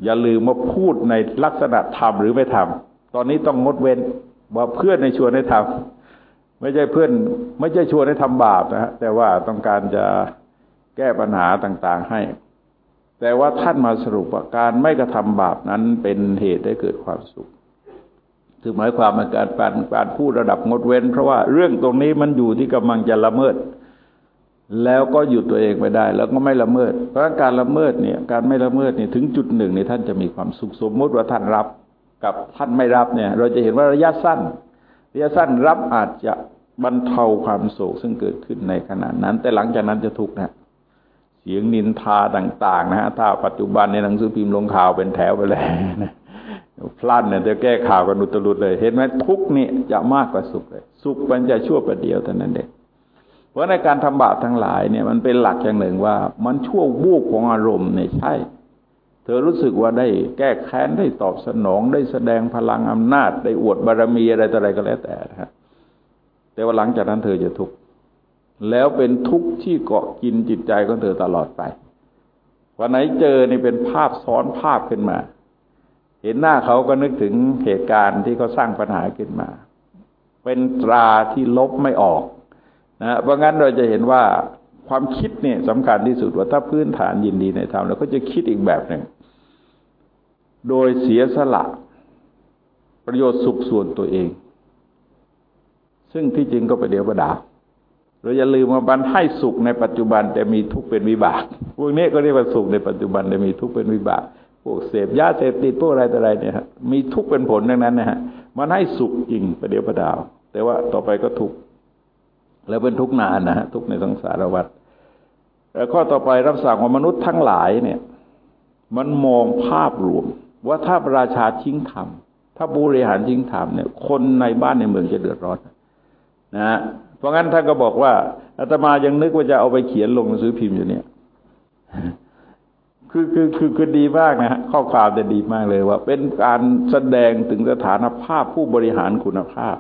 อย่าลืมมาพูดในลักษณะทำหรือไม่ทำตอนนี้ต้องงดเว้นว่าเพื่อนในชวนให้ทำไม่ใช่เพื่อนไม่ใช่ชวนให้ทำบาปนะฮะแต่ว่าต้องการจะแก้ปัญหาต่างๆให้แต่ว่าท่านมาสรุปว่าการไม่กระทำบาปนั้นเป็นเหตุให้เกิดความสุขถึงหมายความว่าการพูดระดับงดเว้นเพราะว่าเรื่องตรงนี้มันอยู่ที่กำลังจะละเมิดแล้วก็หยุดตัวเองไปได้แล้วก็ไม่ละเมิดเพราะการละเมิดเนี่ยการไม่ละเมิดเนี่ยถึงจุดหนึ่งเนี่ยท่านจะมีความสุขสมมติว่าท่านรับกับท่านไม่รับเนี่ยเราจะเห็นว่าระยะสั้นรับอาจจะบรรเทาความโศกซึ่งเกิดขึ้นในขณะนั้นแต่หลังจากนั้นจะทุกข์นะเสียงนินทาต่างๆนะฮะถ้าปัจจุบันในหนังสือพิมพ์ลงข่าวเป็นแถวไปเลยนะพลันเนี่ยจะแก้ข่าวกันอุตลุดเลยเห็นไหมทุกข์นี่จะมากกว่าสุขเลยสุขมันจะชั่วประเดียวเท่านั้นเองเพราะในการทำบาปทั้งหลายเนี่ยมันเป็นหลักอย่างหนึ่งว่ามันชั่ววูบของอารมณ์เนี่ยใช่เธอรู้สึกว่าได้แก้แค้นได้ตอบสนองได้แสดงพลังอำนาจได้อวดบารมีอะไรต่ออะไรก็แล้วแต่นะฮะแต่ว่าหลังจากนั้นเธอจะทุกข์แล้วเป็นทุกข์ที่เกาะกินจิตใจของเธอตลอดไปวันไหนเจอนี่เป็นภาพซ้อนภาพขึ้นมาเห็นหน้าเขาก็นึกถึงเหตุการณ์ที่เขาสร้างปัญหาขึ้นมาเป็นตราที่ลบไม่ออกนะเพราะงั้นเราจะเห็นว่าความคิดเนี่ยสำคัญที่สุดว่าถ้าพื้นฐานยินดีในธรรมเราก็จะคิดอีกแบบหนึ่งโดยเสียสละประโยชน์สุขส่วนตัวเองซึ่งที่จริงก็เป็นเดียวประดาเราอย่าลืมว่าบันให้สุขในปัจจุบันแต่มีทุกข์เป็นวิบากพวกนี้ก็เรียกว่าสุขในปัจจุบันแต่มีทุกข์เป็นวิบากพวกเสพยาเสพติดพวกอะไรต่ออะไรเนี่ยฮะมีทุกข์เป็นผลดังนั้นนะฮะมันให้สุขจริงประเดี๋ยวประดาวแต่ว่าต่อไปก็ทุกข์แล้วเป็นทุกข์นานนะฮะทุกข์ในสังสารวัฏแล้วข้อต่อไปรับสั่งว่ามนุษย์ทั้งหลายเนี่ยมันมองภาพรวมว่าถ้าประชาทิ้งธรรมถ้าบริหารทิ้งธรรมเนี่ยคนในบ้านในเมืองจะเดือดร้อนนะฮะเพราะงั้นท่านก็บอกว่าอาตมายังนึกว่าจะเอาไปเขียนลงหนังสือพิมพ์อยู่เนี่ยคือดีมากนะฮะข้อความจะดีมากเลยว่าเป็นการแสดงถึงสถานภาพผู้บริหารคุณภาพ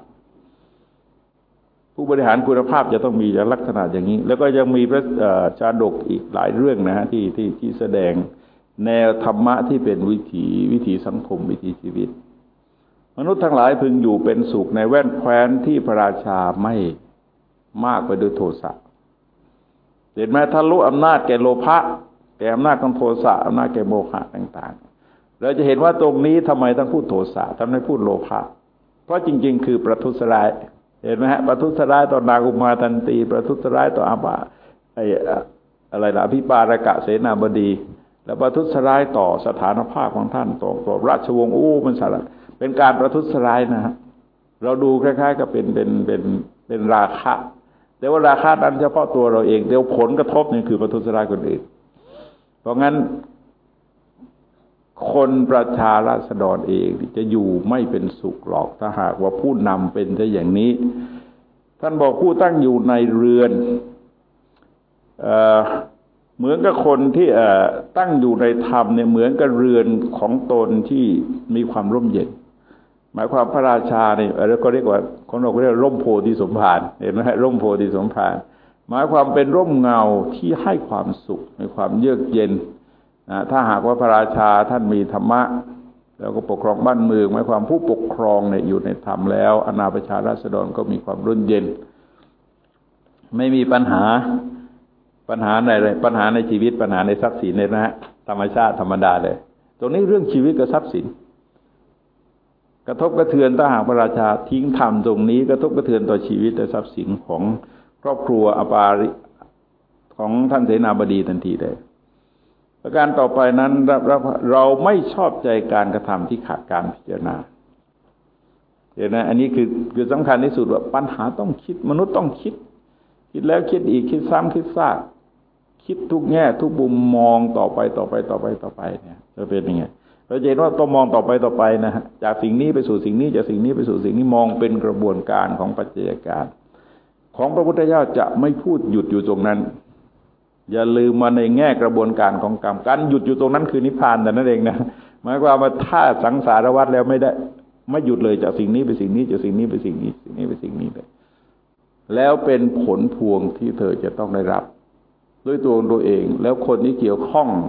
ผู้บริหารคุณภาพจะต้องมีลักษณะอย่างนี้แล้วก็ยังมีพระชาดกอีกหลายเรื่องนะฮะที่แสดงแนวธรรมะที่เป็นวิถีสังคมวิถีชีวิตมนุษย์ทั้งหลายพึงอยู่เป็นสุขในแว่นแคว้นที่พระราชาไม่มากไปด้วยโทสะเห็นไหมทะลุอำนาจแก่โลภะแก่อำนาจของโทสะอำนาจแก่โมหะต่างๆเราจะเห็นว่าตรงนี้ทำไมต้องพูดโทสะทำไมพูดโลภะเพราะจริงๆคือประทุษร้ายเห็นไหมฮะประทุษร้ายต่อนางอุมาทันตีประทุษร้ายต่ออาบะอะไรล่ะอภิปารกะเสนาบดีและประทุษร้ายต่อสถานภาพของท่านต่อราชวงศ์มันสารเป็นการประทุษร้ายนะฮะเราดูคล้ายๆกับเป็นราคะแต่ว่าราคะนั้นเฉพาะตัวเราเองเดี๋ยวผลกระทบนี่คือประทุษร้ายคนอื่นเพราะงั้นคนประชาราษฎรเองจะอยู่ไม่เป็นสุขหรอกถ้าหากว่าผู้นำเป็นซะอย่างนี้ท่านบอกผู้ตั้งอยู่ในเรือนเหมือนกับคนที่ตั้งอยู่ในธรรมเนี่ยเหมือนกับเรือนของตนที่มีความร่มเย็นหมายความพระราชาเนี่ยแล้วก็เรียกว่าคนเราเรียกร่มโพธิสมภารเห็นไหมฮะร่มโพธิสมภารหมายความเป็นร่มเงาที่ให้ความสุขในความเยือกเย็นถ้าหากว่าพระราชาท่านมีธรรมะแล้วก็ปกครองบ้านเมืองหมายความผู้ปกครองเนี่ยอยู่ในธรรมแล้วอาณาประชาราษฎรก็มีความร่มเย็นไม่มีปัญหาในชีวิตปัญหาในทรัพย์สินเลยนะฮะธรรมชาติธรรมดาเลยตรงนี้เรื่องชีวิตกับทรัพย์สินกระทบกระเทือนถ้าหากพระราชาทิ้งธรรมตรงนี้กระทบกระเทือนต่อชีวิตและทรัพย์สินของครอบครัวอปาริของท่านเสนาบดีทันทีเลยประการต่อไปนั้นเราไม่ชอบใจการกระทำที่ขาดการพิจารณาเห็นไหมอันนี้คือสำคัญที่สุดว่าปัญหาต้องคิดมนุษย์ต้องคิดแล้วคิดอีกคิดซ้ำคิดซากคิดทุกแง่ทุกมุมมองต่อไปเนี่ยจะเป็นยังไงเราจะเห็นว่าต้องมองต่อไปนะฮะจากสิ่งนี้ไปสู่สิ่งนี้จากสิ่งนี้ไปสู่สิ่งนี้มองเป็นกระบวนการของปัจจัยการของพระพุทธเจ้าจะไม่พูดหยุดอยู่ตรงนั้นอย่าลืมมาในแง่กระบวนการของกรรมการหยุดอยู่ตรงนั้นคือนิพพานแต่นั่นเองนะหมายความว่าถ้าสังสารวัฏแล้วไม่หยุดเลยจากสิ่งนี้ไปสิ่งนี้จากสิ่งนี้ไปสิ่งนี้สิ่งนี้ไปสิ่งนี้เลยแล้วเป็นผลพวงที่เธอจะต้องได้รับด้วยตัวเองแล้วคนที่เกี่ยวข้อง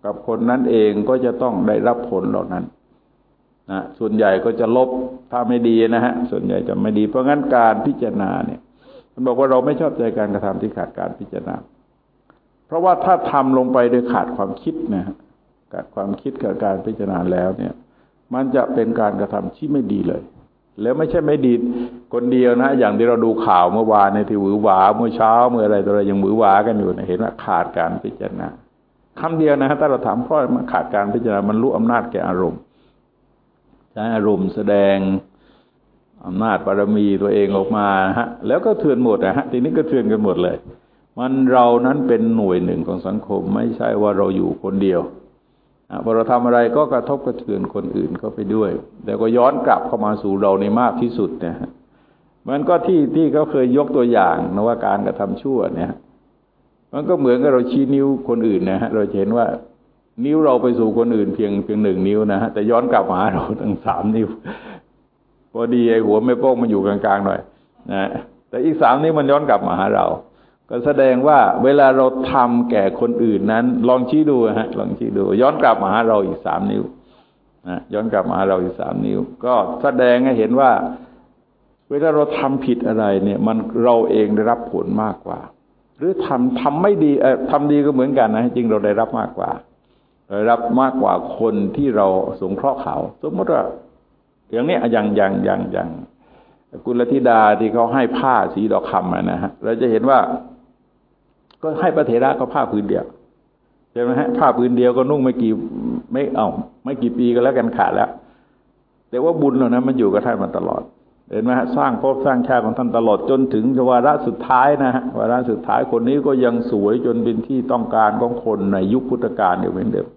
กับคนนั้นเองก็จะต้องได้รับผลเหล่านั้นนะส่วนใหญ่ก็จะลบถ้าไม่ดีนะฮะส่วนใหญ่จะไม่ดีเพราะงั้นการพิจารณาเนี่ยมันบอกว่าเราไม่ชอบใจการกระทำที่ขาดการพิจารณาเพราะว่าถ้าทำลงไปโดยขาดความคิดนะฮะขาดความคิดกับการพิจารณาแล้วเนี่ยมันจะเป็นการกระทำที่ไม่ดีเลยแล้วไม่ใช่ไม่ดีคนเดียวนะอย่างที่เราดูข่าวเมื่อวานในที่หวือหวาเมื่อเช้าเมื่ออะไรตัวอะไรยังหวือหวากันอยู่นะเห็นว่าขาดการพิจารณาคำเดียวนะฮะถ้าเราถามเพราะมันขาดการพิจารณามันรู้อำนาจแก่อารมณ์ใช้อารมณ์แสดงอำนาจบารมีตัวเองออกมาฮะแล้วก็เทือนหมดนะฮะทีนี้ก็เทือนกันหมดเลยมันเรานั้นเป็นหน่วยหนึ่งของสังคมไม่ใช่ว่าเราอยู่คนเดียวพอเราทำอะไรก็กระทบกระเทือนคนอื่นเข้าไปด้วยแต่ก็ย้อนกลับเข้ามาสู่เราในมากที่สุดนะฮะมันก็ที่เขาเคยยกตัวอย่างนะว่าการกระทำชั่วเนี่ยมันก็เหมือนกับเราชี้นิ้วคนอื่นนะฮะเราเห็นว่านิ้วเราไปสู่คนอื่นเพียงหนึ่งนิ้วนะฮะแต่ย้อนกลับมาเราทั้ง3 นิ้วพอดีไอ้หัวแม่โป้งมันอยู่กลางๆหน่อยนะแต่อีก3 นิ้วมันย้อนกลับมาหาเราก็แสดงว่าเวลาเราทำแก่คนอื่นนั้นลองชี้ดูฮะลองชี้ดูย้อนกลับมาหาเราอีก3 นิ้วนะย้อนกลับมาหาเราอีก3 นิ้วก็แสดงให้เห็นว่าเวลาเราทำผิดอะไรเนี่ยมันเราเองได้รับผลมากกว่าหรือทำไม่ดีทำดีก็เหมือนกันนะจริงเราได้รับมากกว่าได้รับมากกว่าคนที่เราสงเคราะห์เขาสมมติว่าอย่างนี้อย่างกุลธิดาที่เขาให้ผ้าสีดอกคำนะฮะเราจะเห็นว่าก็ให้พระเถระก็ผ้าพื้นเดียวใช่ไหมฮะผ้าพื้นเดียวก็นุ่งไม่กี่ปีก็แล้วกันขาดแล้วแต่ว่าบุญเหล่านั้นมันอยู่กับท่านมาตลอดเห็นไหมฮะสร้างภพสร้างชาติของท่านตลอดจนถึงวาระสุดท้ายนะฮะวาระสุดท้ายคนนี้ก็ยังสวยจนเป็นที่ต้องการของคนในยุคพุทธกาลอยู่เหมือนเดิม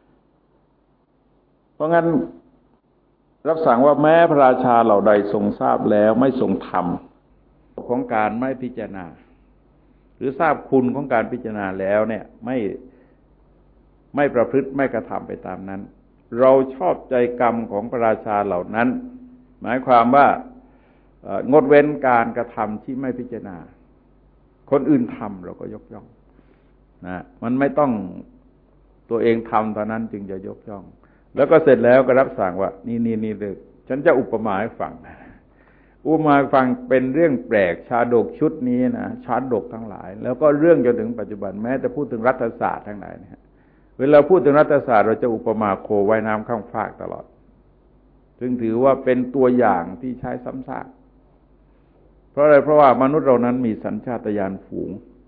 เพราะงั้นรับสั่งว่าแม้พระราชาเหล่าใดทรงทราบแล้วไม่ทรงทำของการไม่พิจารณาหรือทราบคุณของการพิจารณาแล้วเนี่ยไม่ประพฤติไม่กระทำไปตามนั้นเราชอบใจกรรมของพระราชาเหล่านั้นหมายความว่างดเว้นการกระทำที่ไม่พิจารณาคนอื่นทำเราก็ยกย่องนะมันไม่ต้องตัวเองทำตอนนั้นจึงจะยกย่องแล้วก็เสร็จแล้วก็รับสั่งว่านี่เลยฉันจะอุปมาให้ฟังอุปมาฟังเป็นเรื่องแปลกชาดกชุดนี้นะชาดกทั้งหลายแล้วก็เรื่องจนถึงปัจจุบันแม้แต่พูดถึงรัฐศาสตร์ทั้งหลายนะฮะเวลาพูดถึงรัฐศาสตร์เราจะอุปมาโคว่ายน้ำข้ามฟากตลอดซึ่งถือว่าเป็นตัวอย่างที่ใช้ซ้ำซากเพราะอะไรเพราะว่ามนุษย์เรานั้นมีสัญชาตญาณฝูง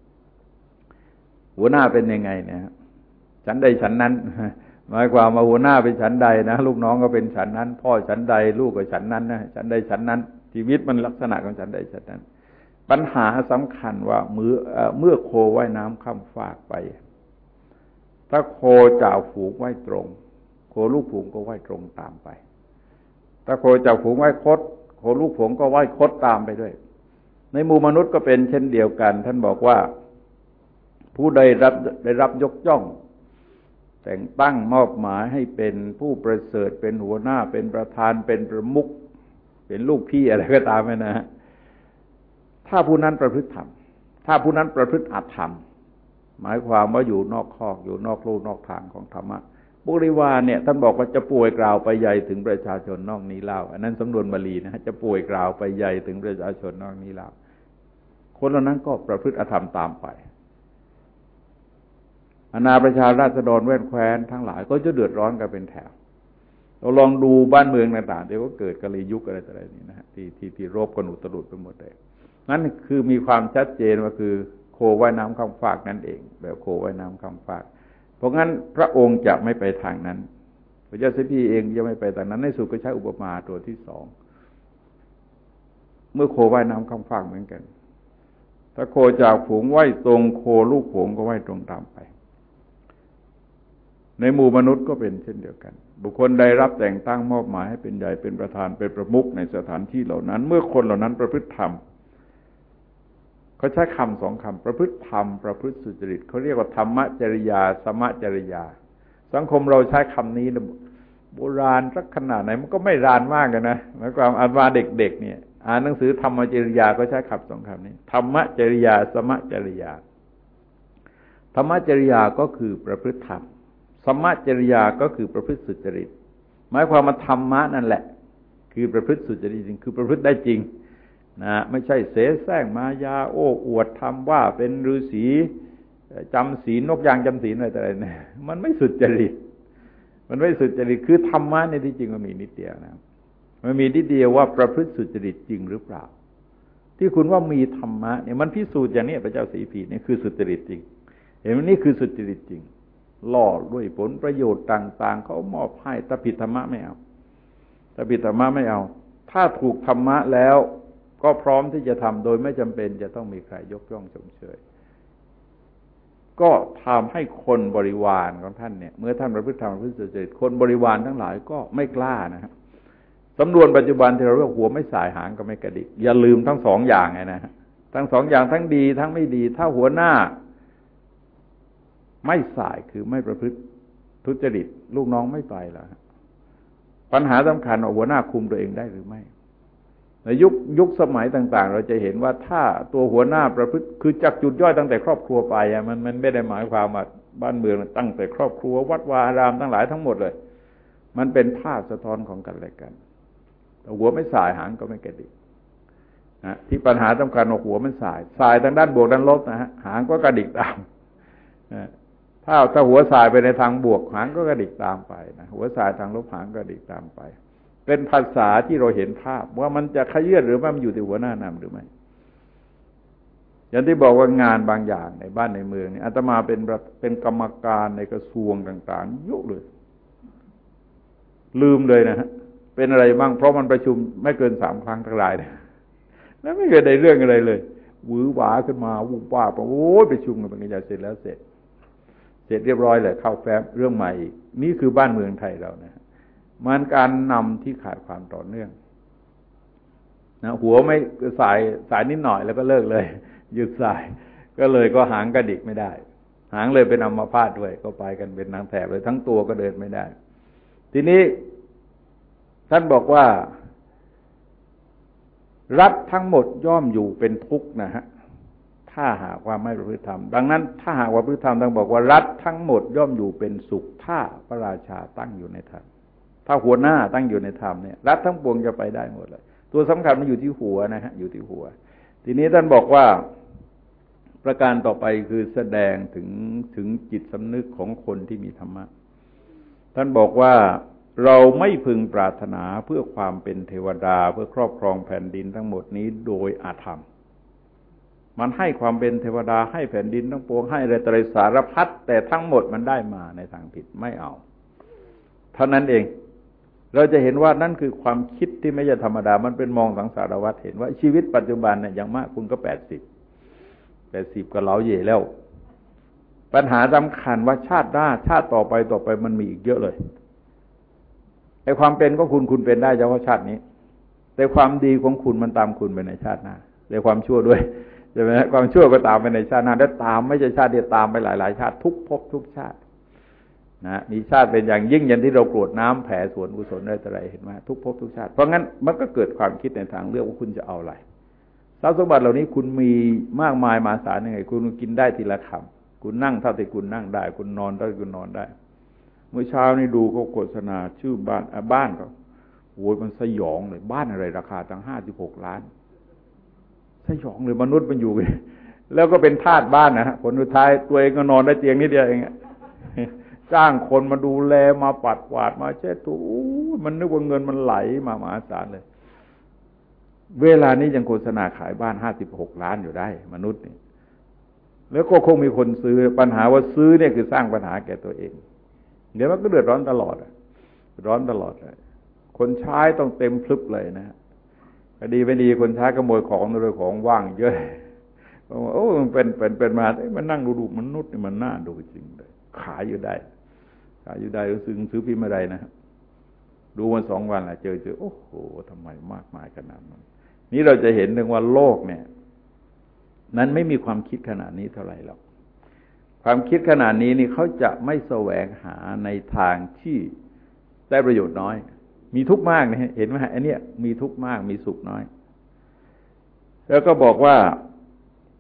หัวหน้าเป็นยังไงเนี่ยฉันใดฉันนั้นหมายความว่าหัวหน้าเป็นฉันใดนะลูกน้องก็เป็นฉันนั้นพ่อฉันใดลูกก็ฉันนั้นนะฉันใดฉันนั้นชีวิตมันลักษณะของฉันใดฉันนั้นปัญหาสำคัญว่าเมื่อโคว่ายน้ำข้ามฟากไปถ้าโคจ่าฝูงว่ายตรงโคลูกฝูงก็ว่ายตรงตามไปถ้าโคจ่าฝูงว่ายคดโคลูกฝูงก็ว่ายคดตามไปด้วยในหมู่มนุษย์ก็เป็นเช่นเดียวกันท่านบอกว่าผู้ใดได้รับยกย่องแต่งตั้งมอบหมายให้เป็นผู้ประเสริฐเป็นหัวหน้าเป็นประธานเป็นประมุขเป็นลูกพี่อะไรก็ตามนะฮะถ้าผู้นั้นประพฤติธรรมถ้าผู้นั้นประพฤติอธรรมหมายความว่าอยู่นอกคอกอยู่นอกลู่นอกทางของธรรมะบริวารเนี่ยท่านบอกว่าจะป่วยกล่าวไปใหญ่ถึงประชาชนนอกนี้เล่าอันนั้นสำนวนบาลีนะฮะจะป่วยกล่าวไปใหญ่ถึงประชาชนนอกนี้เล่าคนเหล่านั้นก็ประพฤติอธรรมตามไปอาณาประชาราษฎรแว่นแคว้นทั้งหลายก็จะเดือดร้อนกันเป็นแถวเราลองดูบ้านเมืองต่างๆที่ก็เกิดกาลียุคอะไรต่ออะไรนี่นะฮะที่รบกันอุตรุดไปหมดเลยนั่นคือมีความชัดเจนว่าคือโคว่ายน้ำข้ามฟากนั่นเองแบบโคว่ายน้ำข้ามฟากเพราะงั้นพระองค์จะไม่ไปทางนั้นพระเจ้าเสด็จเองจะไม่ไปทางนั้นในสุดก็ใช้อุปมาตัวที่สองเมื่อโคว่ายน้ำข้ามฟากเหมือนกันถ้าโคจากฝูงว่ายตรงโคลูกฝูงก็ว่ายตรงตามไปในหมู่มนุษย์ก็เป็นเช่นเดียวกันบุคคลใดรับแต่งตั้งมอบหมายให้เป็นใหญ่เป็นประธานเป็นประมุขในสถานที่เหล่านั้นเมื่อคนเหล่านั้นประพฤติธรรมเขาใช้คำ2 คำประพฤติธรรมประพฤติสุจริตเขาเรียกว่าธรรมจริยาสมจริยาสังคมเราใช้คำนี้โบราณสักขนาดไหนมันก็ไม่รานมากกันนะหมายความอ่านว่าเด็กๆเนี่ยอ่านหนังสือธรรมจริยาก็ใช้คำ2 คำนี้ธรรมจริยาสมจริยาธรรมจริยาก็คือประพฤติธรรมสัมมาจริยาก็คือประพฤติสุจริตหมายความว่าธรรมะนั่นแหละคือประพฤติสุจริตจริงคือประพฤติได้จริงนะไม่ใช่เสแสร้งมายาโอ้อวดทำว่าเป็นฤาษีจำศีลนกยางจำศีลอะไรเนี่ยมันไม่สุจริตมันไม่สุจริตคือธรรมะในที่จริงมันมีนิดเดียวนะมันมีนิดเดียวว่าประพฤติสุจริตจริงหรือเปล่าที่คุณว่ามีธรรมะเนี่ยมันพิสูจน์อย่างนี้พระเจ้าศรีพีนี่คือสุจริตจริงเห็นไหมนี่คือสุจริตจริงล่อด้วยผลประโยชน์ต่างๆเขามอบให้แต่ผิดธรรมะไม่เอาแต่ผิดธรรมะไม่เอาถ้าถูกธรรมะแล้วก็พร้อมที่จะทำโดยไม่จำเป็นจะต้องมีใครยกย่องชมเชยก็ทำให้คนบริวารของท่านเนี่ยเมื่อท่านประพฤติธรรมประพฤติสุจริตคนบริวารทั้งหลายก็ไม่กล้านะครับสำนวนปัจจุบันที่เราเรียกหัวไม่สายหางก็ไม่กระดิกอย่าลืมทั้งสองอย่างไงนะทั้งสองอย่างทั้งดีทั้งไม่ดีถ้าหัวหน้าไม่สายคือไม่ประพฤติทุจริตลูกน้องไม่ไปแล้วปัญหาสำคัญว่าหัวหน้าคุมตัวเองได้หรือไม่ในยุคสมัยต่างๆเราจะเห็นว่าถ้าตัวหัวหน้าประพฤติคือจากจุดย่อยตั้งแต่ครอบครัวไปมันไม่ได้หมายความว่าบ้านเมืองตั้งแต่ครอบครัววัดวาอารามทั้งหลายทั้งหมดเลยมันเป็นภาพสะท้อนของกันและกันหัวไม่สายหางก็ไม่กระดิกนะที่ปัญหาสำคัญว่าหัวมันสายทางด้านบวกด้านลบนะฮะหางก็กระดิกตามนะถ้าหัวสายไปในทางบวกหางก็กระดิกตามไปนะหัวสายทางลบหางก็กระดิกตามไปเป็นภาษาที่เราเห็นภาพว่ามันจะขยื่นหรือว่ามันอยู่ที่หัวหน้านำหรือไม่อย่างที่บอกว่างานบางอย่างในบ้านในเมืองนี่อาตมาเป็นกรรมการในกระทรวงต่างๆเยอะเลยลืมเลยนะฮะเป็นอะไรบ้างเพราะมันประชุมไม่เกิน3 ครั้งทั้งหลายเนี่ยแล้วไม่เคยได้เรื่องอะไรเลยหวือหวาขึ้นมาวุ่นวายโอ้ยประชุมกันเป็นจะเสร็จแล้วเสร็จเรียบร้อยเลยเข้าแฟ้มเรื่องใหม่อีกนี่คือบ้านเมืองไทยเรานะมันการนำที่ขาดความต่อเนื่องนะหัวไม่สายนิดหน่อยแล้วก็เลิกเลยหยุดสายก็เลยก็หางกระดิกไม่ได้หางเลยเป็นอัมพาตด้วยก็ไปกันเป็นนางแถบเลยทั้งตัวก็เดินไม่ได้ทีนี้ท่านบอกว่ารัฐทั้งหมดย่อมอยู่เป็นทุกข์นะฮะถ้าหากว่าไม่ประพฤติธรรมดังนั้นถ้าหากว่าประพฤติธรรมต้องบอกว่ารัฐทั้งหมดย่อมอยู่เป็นสุขถ้าพระราชาตั้งอยู่ในธรรมถ้าหัวหน้าตั้งอยู่ในธรรมเนี่ยรัฐทั้งปวงจะไปได้หมดเลยตัวสำคัญมันอยู่ที่หัวนะฮะอยู่ที่หัวทีนี้ท่านบอกว่าประการต่อไปคือแสดงถึงจิตสำนึกของคนที่มีธรรมะท่านบอกว่าเราไม่พึงปรารถนาเพื่อความเป็นเทวดาเพื่อครอบครองแผ่นดินทั้งหมดนี้โดยอาธรรมมันให้ความเป็นเทวดาให้แผ่นดินทั้งปวงให้อะไรต่ออะไรสารพัดแต่ทั้งหมดมันได้มาในทางผิดไม่เอาเท่านั้นเองเราจะเห็นว่านั่นคือความคิดที่ไม่ใช่ธรรมดามันเป็นมองสังสารวัฏเห็นว่าชีวิตปัจจุบันเนี่ยอย่างมากคุณก็80ก็เหลาเย่แล้วปัญหาสำคัญว่าชาติหน้าชาติต่อไปมันมีอีกเยอะเลยไอ้ความเป็นก็คุณเป็นได้เฉพาะชาตินี้แต่ความดีของคุณมันตามคุณไปในชาติหน้าแต่ความชั่วด้วยใช่ไหมความชั่วก็ตามไปในชาติหน้าและตามไม่ใช่ชาติเดียวตามไปหลายๆชาติทุกภพทุกชาตินะมีชาติเป็นอย่างยิ่งอย่างที่เรากรวดน้ำแผ่ส่วนกุศลได้แต่ไรเห็นไหมทุกภพทุกชาติเพราะงั้นมันก็เกิดความคิดในทางเลือกว่าคุณจะเอาอะไรทรัพย์สมบัติเหล่านี้คุณมีมากมายมหาศาลยังไงคุณกินได้ทีละคำคุณนั่งเท่าที่คุณนั่งได้คุณนอนเท่าที่คุณนอนได้เมื่อเช้านี่ดูเขาโฆษณาชื่อบ้านเขาโอ้ยมันสยองเลยบ้านอะไรราคาตั้ง56 ล้านสยองเลยมนุษย์มันอยู่แล้วก็เป็นทาสบ้านนะฮะผลสุดท้ายตัวเองก็นอนได้เตียงนิดเดียวเองจ้างคนมาดูแลมาปัดกวาดมาเช็ดถูมันนึกว่าเงินมันไหลมามหาศาลเลยเวลานี้ยังโฆษณาขายบ้าน56 ล้านอยู่ได้มนุษย์นี่แล้วก็คงมีคนซื้อปัญหาว่าซื้อเนี่ยคือสร้างปัญหาแก่ตัวเองเดี๋ยวมันก็เดือดร้อนตลอดเลยคนใช้ต้องเต็มพลึบเลยนะคดีไม่ดีคนใช้ขโมยของโดยของว่างเยอะโอ้มันเป็นมามันนั่งดูมนุษย์นี่มันน่าดูจริงเลยขายอยู่ได้ซื้อพิมพ์อะไรนะดูมา2 วันแล้วเจอโอ้โหทำไมมากมายขนาดนั้นนี่เราจะเห็นถึงว่าโลกเนี่ยนั้นไม่มีความคิดขนาดนี้เท่าไหร่หรอกความคิดขนาดนี้นี่เขาจะไม่แสวงหาในทางที่ได้ประโยชน์น้อยมีทุกข์มากนะเห็นไหมอันเนี้ยมีทุกข์มากมีสุขน้อยแล้วก็บอกว่า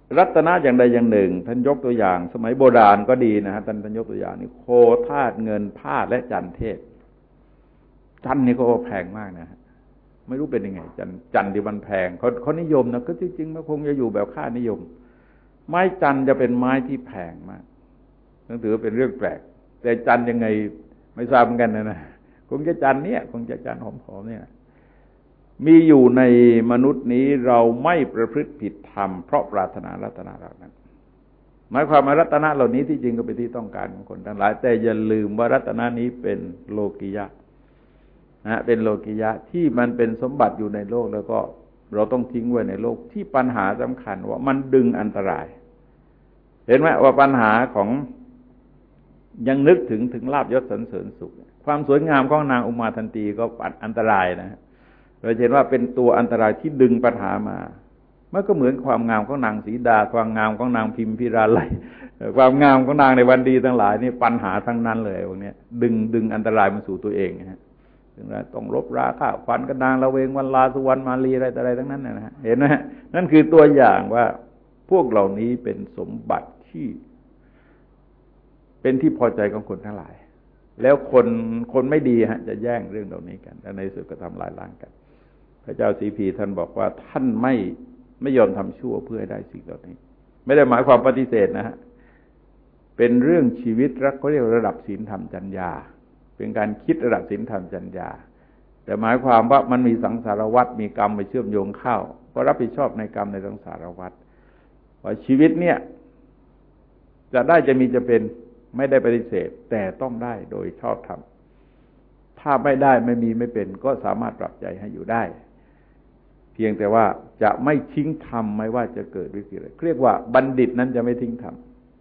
รัตนะอย่างใดอย่างหนึ่งท่านยกตัวอย่างสมัยโบราณก็ดีนะฮะท่านยกตัวอย่างนี่โคธาตุเงินผ้าและจันเทศจันนี่ก็แพงมากนะฮะไม่รู้เป็นยังไงจันที่มันแพงเขานิยมนะก็จริงๆมันคงจะอยู่แบบค่านิยมไม้จันจะเป็นไม้ที่แพงมากต้องถือว่าเป็นเรื่องแปลกแต่จันยังไงไม่ทราบเหมือนกันนะคงจะจันเนี่ยคงจะจันหอมๆเนี่ยมีอยู่ในมนุษย์นี้เราไม่ประพฤติผิดธรรมเพราะปรารถนารัตนะเหล่านั้นหมายความว่ารัตนะเหล่านี้ที่จริงก็เป็นที่ต้องการของคนทั้งหลายแต่อย่าลืมว่ารัตนะนี้เป็นโลกิยะนะเป็นโลกิยะที่มันเป็นสมบัติอยู่ในโลกแล้วก็เราต้องทิ้งไว้ในโลกที่ปัญหาสำคัญว่ามันดึงอันตรายเห็นไหมว่าปัญหาของยังนึกถึงลาภยศสรรเสริญสุขความสวยงามของนางอุมาทันตีก็อันตรายนะเราเห็นว่าเป็นตัวอันตรายที่ดึงปัญหามามันก็เหมือนความงามของนางสีดาความงามของนางพิมพิราไลความงามของนางในวันดีทั้งหลายนี่ปัญหาทั้งนั้นเลยพวกนี้ดึงอันตรายมาสู่ตัวเองนะฮะต้องรบราฆ่าฟันกันนางละเวงวันลาสุวรรณมาลีอะไรทั้งนั้นนะฮะเห็นไหมนั่นคือตัวอย่างว่าพวกเหล่านี้เป็นสมบัติที่เป็นที่พอใจของคนทั้งหลายแล้วคนไม่ดีฮะจะแย่งเรื่องเหล่านี้กันและในสุดก็ทำลายล้างกันพระเจ้าสีพีท่านบอกว่าท่านไม่ยอมทำชั่วเพื่อให้ได้สิ่งเหล่านี้ไม่ได้หมายความปฏิเสธนะฮะเป็นเรื่องชีวิตรักเขาเรียกระดับศีลธรรมจรรยาเป็นการคิดระดับศีลธรรมจรรยาแต่หมายความว่ามันมีสังสารวัฏมีกรรมไปเชื่อมโยงเข้าก็รับผิดชอบในกรรมในสังสารวัฏว่าชีวิตเนี่ยจะได้จะมีจะเป็นไม่ได้ปฏิเสธแต่ต้องได้โดยชอบธรรมถ้าไม่ได้ไม่มีไม่เป็นก็สามารถปรับใจให้อยู่ได้เพียงแต่ว่าจะไม่ทิ้งธรรมไม่ว่าจะเกิดวิกฤตอะไรเรียกว่าบัณฑิตนั้นจะไม่ทิ้งธรรม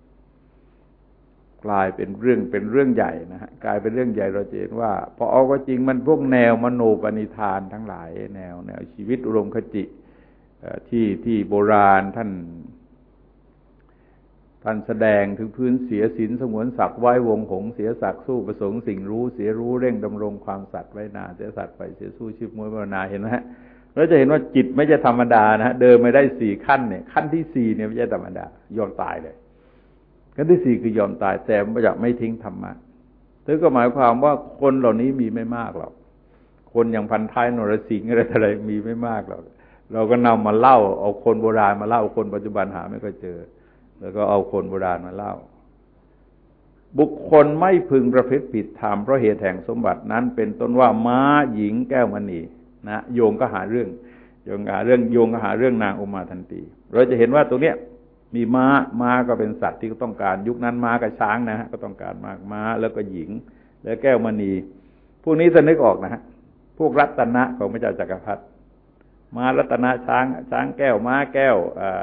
กลายเป็นเรื่องใหญ่นะฮะกลายเป็นเรื่องใหญ่เราจะเห็นว่าพอเอาก็จริงมันพวกแนวมโนปณิธานทั้งหลายแนวชีวิตอุดมคติที่โบราณท่านแสดงถึงพื้นเสียศีลสงวนศักดิ์ไว้วงหงเสียศักดิ์สู้ประสงค์สิ่งรู้เสียรู้เร่งดำรงความสัตย์ไว้นาเสียสัตย์ไปเสียสู้ชีพมวยมรณาเห็นไหมฮะเราจะเห็นว่าจิตไม่ใช่ธรรมดานะฮะเดินไม่ได้4ขั้นเนี่ยขั้นที่4เนี่ยไม่ใช่ธรรมดายอมตายเลยขั้นที่4คือยอมตายแต่ไม่ทิ้งธรรมะซึ่งก็หมายความว่าคนเหล่านี้มีไม่มากหรอกคนอย่างพันท้ายนรสิงห์อะไรมีไม่มากหรอกเราก็นำมาเล่าเอาคนโบราณมาเล่าคนปัจจุบันหาไม่ค่อยเจอแล้วก็เอาคนโบราณมาเล่าบุคคลไม่พึงประพฤติผิดธรรมเพราะเหตุแห่งสมบัตินั้นเป็นต้นว่าม้าหญิงแก้วมณีนะโยงก็หาเรื่องโยงก็หาเรื่องนางอุมาทันตีเราจะเห็นว่าตรงเนี้ยมีม้าก็เป็นสัตว์ที่ต้องการยุคนั้นม้ากับช้างนะฮะก็ต้องการมากม้าแล้วก็หญิงแล้วแก้วมณีพวกนี้จะนึกออกนะฮะพวกรัตนะของพระเจ้าจักรพรรดิม้ารัตนะช้างแก้วม้าแก้ว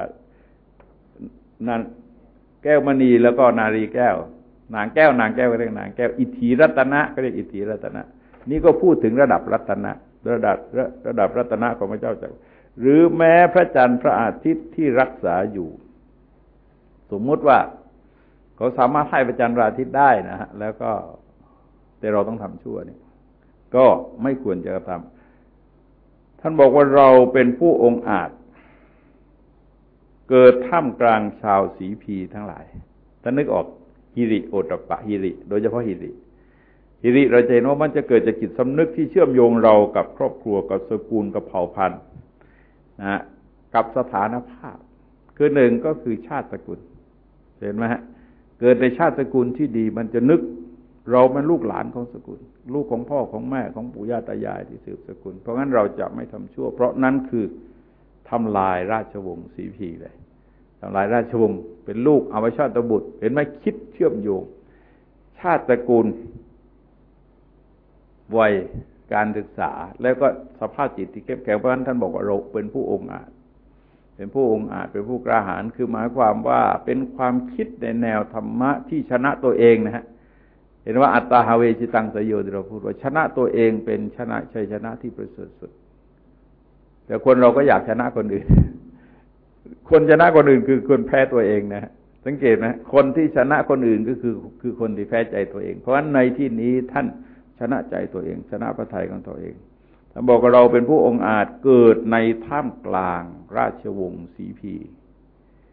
นั่นแก้วมณีแล้วก็นารีแก้วนางแก้วก็เรียกนางแก้วอิทธิรัตนะก็เรียกอิทธิรัตนะนี่ก็พูดถึงระดับรัตนะระดับรัตนะของพระเจ้าจักรหรือแม้พระจันทร์พระอาทิตย์ที่รักษาอยู่สมมุติว่าเขาสามารถให้พระจันทร์พระอาทิตย์ได้นะฮะแล้วก็แต่เราต้องทำชั่วนี่ก็ไม่ควรจะทำท่านบอกว่าเราเป็นผู้องอาจเกิดท่ามกลางชาวสีพีทั้งหลายถ้านึกออกหิริโอตตัปปะหิริโดยเฉพาะหิริเราจะเห็นว่ามันจะเกิดจากจิตสำนึกที่เชื่อมโยงเรากับครอบครัวกับสกุลกับเผ่าพันธุ์นะกับสถานภาพคือหนึ่งก็คือชาติสกุลเห็นไหมฮะเกิดในชาติสกุลที่ดีมันจะนึกเราเป็นลูกหลานของสกุลลูกของพ่อของแม่ของปู่ย่าตายายที่สืบสกุลเพราะงั้นเราจะไม่ทำชั่วเพราะนั้นคือทำลายราชวงศ์สีพีเลยทำลายราชวงศ์เป็นลูกอวชาตบุตรเห็นไหมคิดเชื่อมโยงชาติตระกูลวัยการศึกษาแล้วก็สภาพจิตที่เข้มแข็งเพราะฉะนั้นท่านบอกว่าเราเป็นผู้องอาจเป็นผู้กล้าหาญคือหมายความว่าเป็นความคิดในแนวธรรมะที่ชนะตัวเองนะฮะเห็นว่าอัตตาหาเวชิตังสยโยที่เราพูดว่าชนะตัวเองเป็นชัยชนะที่ประเสริฐสุดแต่คนเราก็อยากชนะคนอื่นคนชนะคนอื่นคือคนแพ้ตัวเองนะสังเกตนะคนที่ชนะคนอื่นก็คือคนที่แพ้ใจตัวเองเพราะฉะนั้นในที่นี้ท่านชนะใจตัวเองชนะพระทัยของตัวเองท่านบอกว่าเราเป็นผู้องอาจเกิดในท่ามกลางราชวงศ์สีพี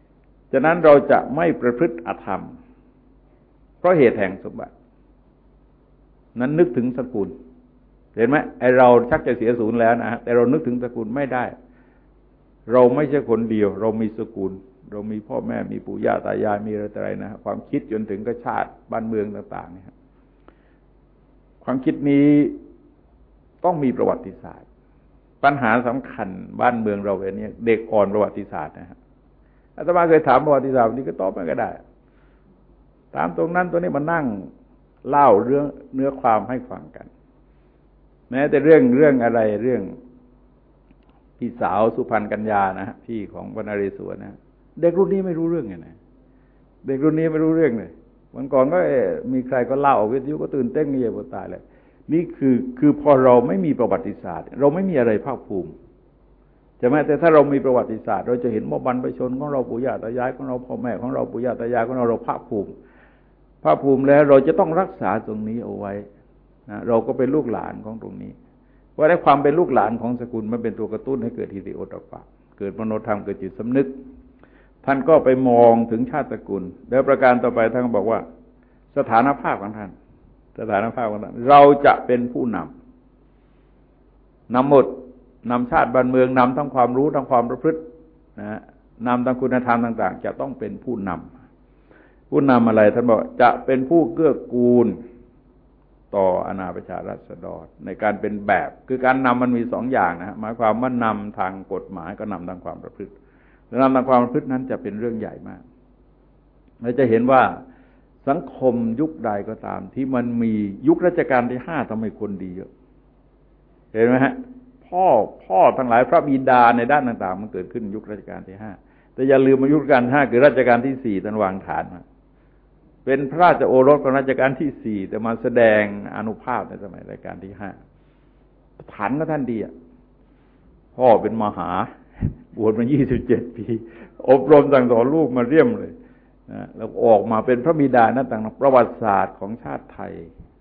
ฉะนั้นเราจะไม่ประพฤติอธรรมเพราะเหตุแห่งสมบัตินั้นนึกถึงสกุลเห็นไหมไอเราชักจะเสียศูนย์แล้วนะแต่เรานึกถึงสกุลไม่ได้เราไม่ใช่คนเดียวเรามีสกุลเรามีพ่อแม่มีปู่ย่าตายายมีอะไรนะความคิดจนถึงกับชาติบ้านเมืองต่างๆเนี่ยความคิดนี้ต้องมีประวัติศาสตร์ปัญหาสำคัญบ้านเมืองเราเนี่ยเด็กอ่อนประวัติศาสตร์นะฮะอาตมาเคยถามประวัติศาสตร์นี้ก็ตอบไม่ก็ได้ถามตรงนั้นตัวนี้มานั่งเล่าเรื่องเนื้อความให้ฟังกันแม้แต่เรื่องอะไรเรื่องพี่สาวสุพรรณกัญญานะฮะพี่ของวรรณเรศวรนะเด็กรุ่นนี้ไม่รู้เรื่องไงนะเด็กรุ่นนี้ไม่รู้เรื่องเลยวันก่อนก็มีใครก็เล่าวิทยุก็ตื่นเต้นเงียบตายเลยนี่คือพอเราไม่มีประวัติศาสตร์เราไม่มีอะไรภาคภูมิใช่ไหมแต่ถ้าเรามีประวัติศาสตร์เราจะเห็นว่าบรรพชนของเราปู่ย่าตายายของเราพ่อแม่ของเราปู่ย่าตายายของเราภาคภูมิแล้วเราจะต้องรักษาตรงนี้เอาไว้นะเราก็เป็นลูกหลานของตรงนี้เพราะได้ความเป็นลูกหลานของสกุลมันเป็นตัวกระตุ้นให้เกิดฮิริโอตปะเกิดมโนธรรมเกิดจิตสำนึกท่านก็ไปมองถึงชาติสกุลแล้วประการต่อไปท่านก็บอกว่าสถานภาพของท่านเราจะเป็นผู้นำหมดนำชาติบ้านเมืองนำทั้งความรู้ทั้งความประพฤตินะนำทั้งคุณธรรมต่างๆจะต้องเป็นผู้นำอะไรท่านบอกจะเป็นผู้เกื้อกูลต่ออาณาประชาราษฎรในการเป็นแบบคือการนำมันมีสองอย่างนะหมายความว่านำทางกฎหมายก็นำทางความประพฤติแล้วนำทางความประพฤตินั้นจะเป็นเรื่องใหญ่มากเราจะเห็นว่าสังคมยุคใดก็ตามที่มันมียุครัชกาลที่5ทำไมคนดีเยอะเห็นไหมฮะพ่อทั้งหลายพระบิดาในด้านต่างๆมันเกิดขึ้นยุครัชกาลที่5แต่อย่าลืมว่ายุครัชกาลที่5คือรัชกาลที่4ท่านวางฐานมาเป็นพระราชโอรสของรัชกาลที่4แต่มาแสดงอานุภาพในสมัยรัชกาลที่5ฐานก็ท่านดีอ่ะพ่อเป็นมหาบวชมา27 ปีอบรมสั่งสอนลูกมาเรี่ยมเลยนะแล้วออกมาเป็นพระบิดานั่นต่างประวัติศาสตร์ของชาติไทย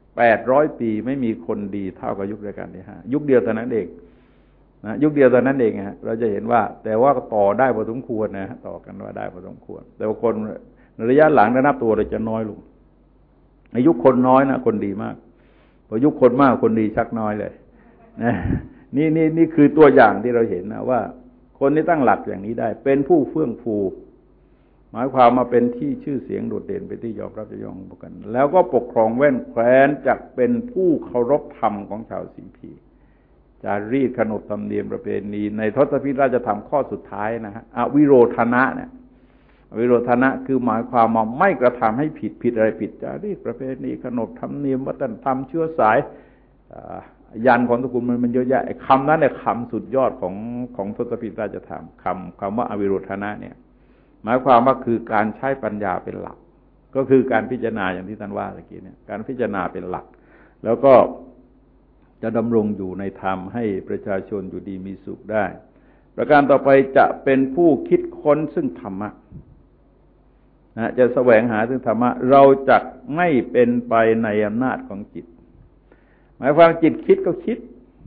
800 ปีไม่มีคนดีเท่ากับยุครัชกาลที่5ยุคเดียวเท่านั้นเองนะยุคเดียวเท่านั้นเองฮะเราจะเห็นว่าแต่ว่าต่อได้พอสมควรนะต่อกันว่าได้พอสมควรแต่ว่าคนระยะหลังนับตัวเราจะน้อยลงในยุคคนน้อยนะคนดีมากพอยุคคนมากคนดีชักน้อยเลยนะนี่คือตัวอย่างที่เราเห็นนะว่าคนที่ตั้งหลักอย่างนี้ได้เป็นผู้เฟื่องฟูหมายความมาเป็นที่ชื่อเสียงโดดเด่นเป็นที่ยอมรับยกกันแล้วก็ปกครองแว่นแคว้นจักเป็นผู้เคารพธรรมของชาวสีพีจารีตขนบธรรมเนียมประเพณีในทศพิธราชธรรมข้อสุดท้ายนะฮะอวิโรธนะเนี่ยวิโรธนะคือหมายความว่าไม่กระทำให้ผิดอะไรผิดจารีตประเพณีขนบธรรมเนียมวัฒนธรรมเชื้อสายยันของสกุลมันเยอะแยะคำนั้นเนี่ยคำสุดยอดของทศพิธราชธรรมคำว่าอวิโรธนะเนี่ยหมายความว่าคือการใช้ปัญญาเป็นหลักก็คือการพิจารณาอย่างที่ท่านว่าเมื่อกี้เนี่ยการพิจารณาเป็นหลักแล้วก็จะดำรงอยู่ในธรรมให้ประชาชนอยู่ดีมีสุขได้ประการต่อไปจะเป็นผู้คิดค้นซึ่งธรรมะนะจะแสวงหาซึ่งธรรมะเราจะไม่เป็นไปในอำนาจของจิตหมายความจิตคิดก็คิด